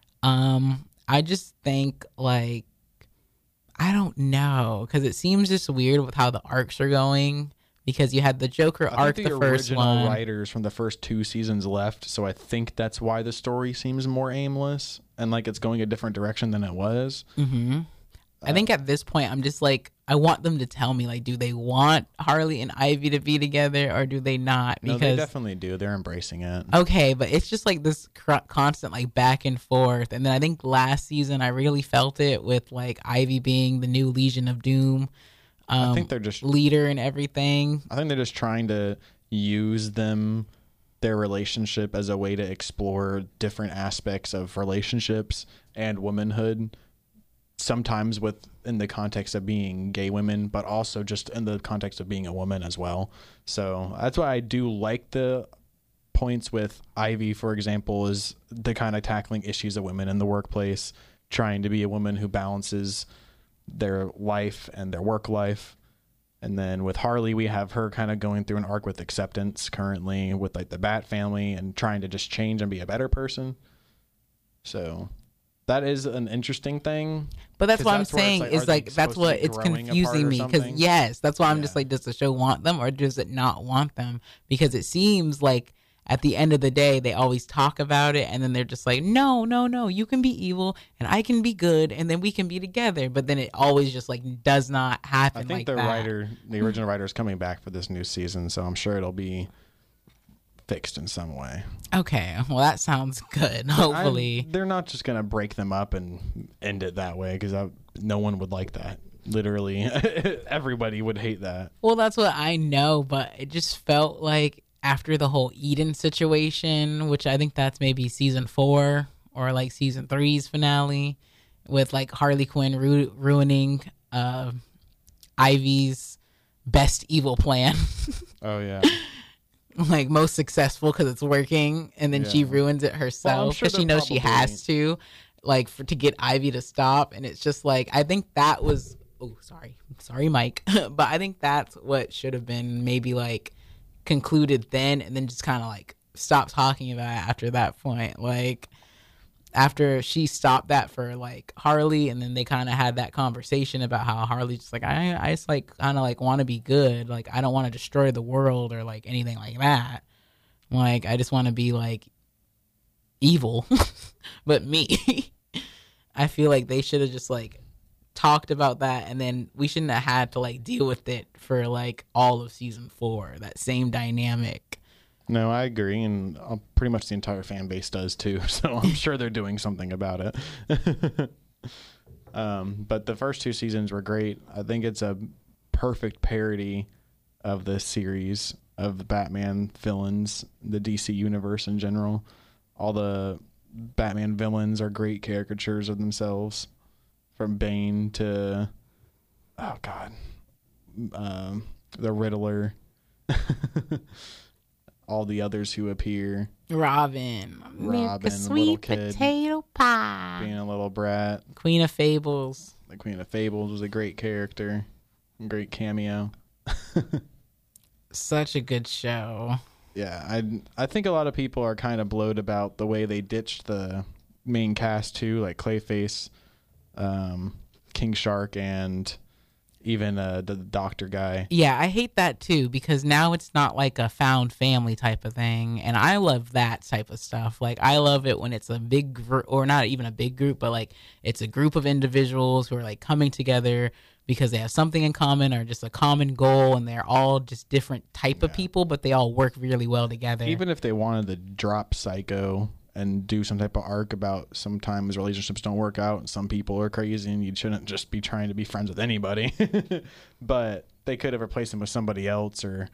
I just think I don't know, because it seems just weird with how the arcs are going. Because you had the Joker arc, the first one. Original writers from the first 2 seasons left, so I think that's why the story seems more aimless and like it's going a different direction than it was. Mm-hmm. I think at this point, I'm just I want them to tell me, do they want Harley and Ivy to be together or do they not? Because no, they definitely do. They're embracing it. Okay, but it's just this constant back and forth. And then I think last season I really felt it with Ivy being the new Legion of Doom. I think they're just leader and everything. I think they're just trying to use their relationship as a way to explore different aspects of relationships and womanhood. Sometimes in the context of being gay women, but also just in the context of being a woman as well. So that's why I do like the points with Ivy, for example, is the kind of tackling issues of women in the workplace, trying to be a woman who balances their life and their work life. And then with Harley, we have her kind of going through an arc with acceptance currently with the Bat family and trying to just change and be a better person. So that is an interesting thing. But that's what I'm saying is that's what it's confusing me, because yes, that's why I'm just does the show want them or does it not want them? Because it seems at the end of the day, they always talk about it, and then they're just no, you can be evil, and I can be good, and then we can be together. But then it always just does not happen. I think the original writer, is coming back for this new season, so I'm sure it'll be fixed in some way. Okay, well that sounds good. Hopefully, they're not just gonna break them up and end it that way, because no one would like that. Literally, everybody would hate that. Well, that's what I know, but it just felt after the whole Eden situation, which I think that's maybe season 4 or season 3's finale, with Harley Quinn ruining Ivy's best evil plan. Oh yeah. Most successful because it's working, and then she ruins it herself because she knows she has to, to get Ivy to stop. And it's just I think that was sorry Mike, but I think that's what should have been maybe concluded then, and then just kind of stop talking about it after that point. After she stopped that for Harley, and then they kind of had that conversation about how Harley just I just kind of want to be good, I don't want to destroy the world or anything like that. I just want to be evil, but me. I feel they should have just talked about that, and then we shouldn't have had to deal with it for all of season 4, that same dynamic. No, I agree, and pretty much the entire fan base does too, so I'm sure they're doing something about it. But the first 2 seasons were great. I think it's a perfect parody of the series of the Batman villains, the DC universe in general. All the Batman villains are great caricatures of themselves. From Bane to, the Riddler, all the others who appear. Robin, a sweet kid, potato pie, being a little brat. Queen of Fables. The Queen of Fables was a great character, great cameo. Such a good show. Yeah, I think a lot of people are kind of blowed about the way they ditched the main cast too, Clayface, King Shark, and even the doctor guy. Yeah, I hate that too, because now it's not like a found family type of thing, and I love that type of stuff. Like, I love it when it's a big group, or not even a big group, but like it's a group of individuals who are like coming together because they have something in common or just a common goal, and they're all just different type of people, but they all work really well together. Even if they wanted to drop Psycho and do some type of arc about sometimes relationships don't work out and some people are crazy and you shouldn't just be trying to be friends with anybody. But they could have replaced him with somebody else or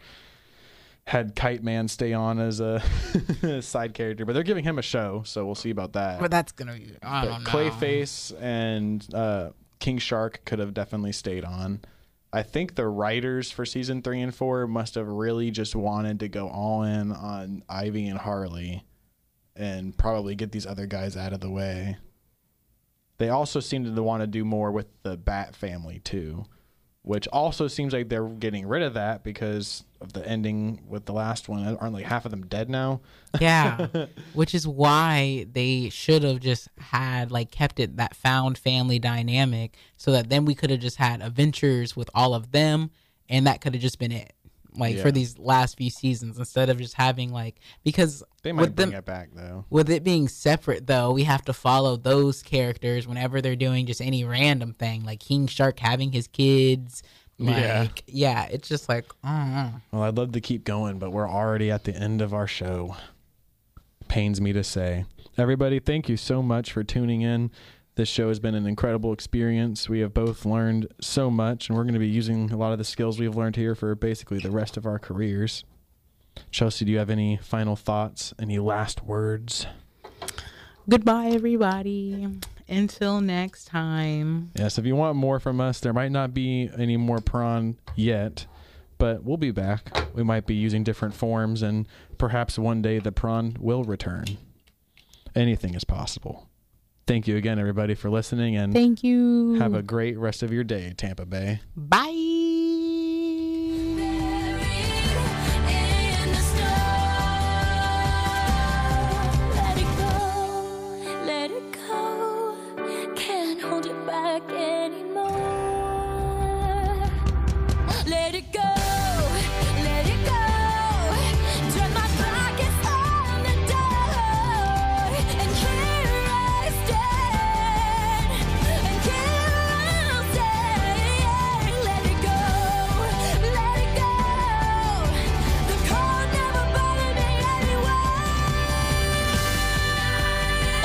had Kite Man stay on as a side character. But they're giving him a show, so we'll see about that. But that's going to be, I don't know. Clayface and King Shark could have definitely stayed on. I think the writers for season 3 and 4 must have really just wanted to go all in on Ivy and Harley and probably get these other guys out of the way. They also seem to want to do more with the Bat family too, which also seems like they're getting rid of that because of the ending with the last one. Aren't like half of them dead now? Yeah, which is why they should have just had like kept it that found family dynamic, so that then we could have just had adventures with all of them, and that could have just been it. Like for these last few seasons, instead of just having like, because they might bring it back though. With it being separate though, we have to follow those characters whenever they're doing just any random thing, like King Shark having his kids. Like, yeah, it's just like, Well, I'd love to keep going, but we're already at the end of our show. Pains me to say. Everybody, thank you so much for tuning in. This show has been an incredible experience. We have both learned so much, and we're going to be using a lot of the skills we've learned here for basically the rest of our careers. Chelsea, do you have any final thoughts? Any last words? Goodbye, everybody. Until next time. Yes, if you want more from us, there might not be any more prawn yet, but we'll be back. We might be using different forms, and perhaps one day the prawn will return. Anything is possible. Thank you again, everybody, for listening, and thank you. Have a great rest of your day, Tampa Bay. Bye.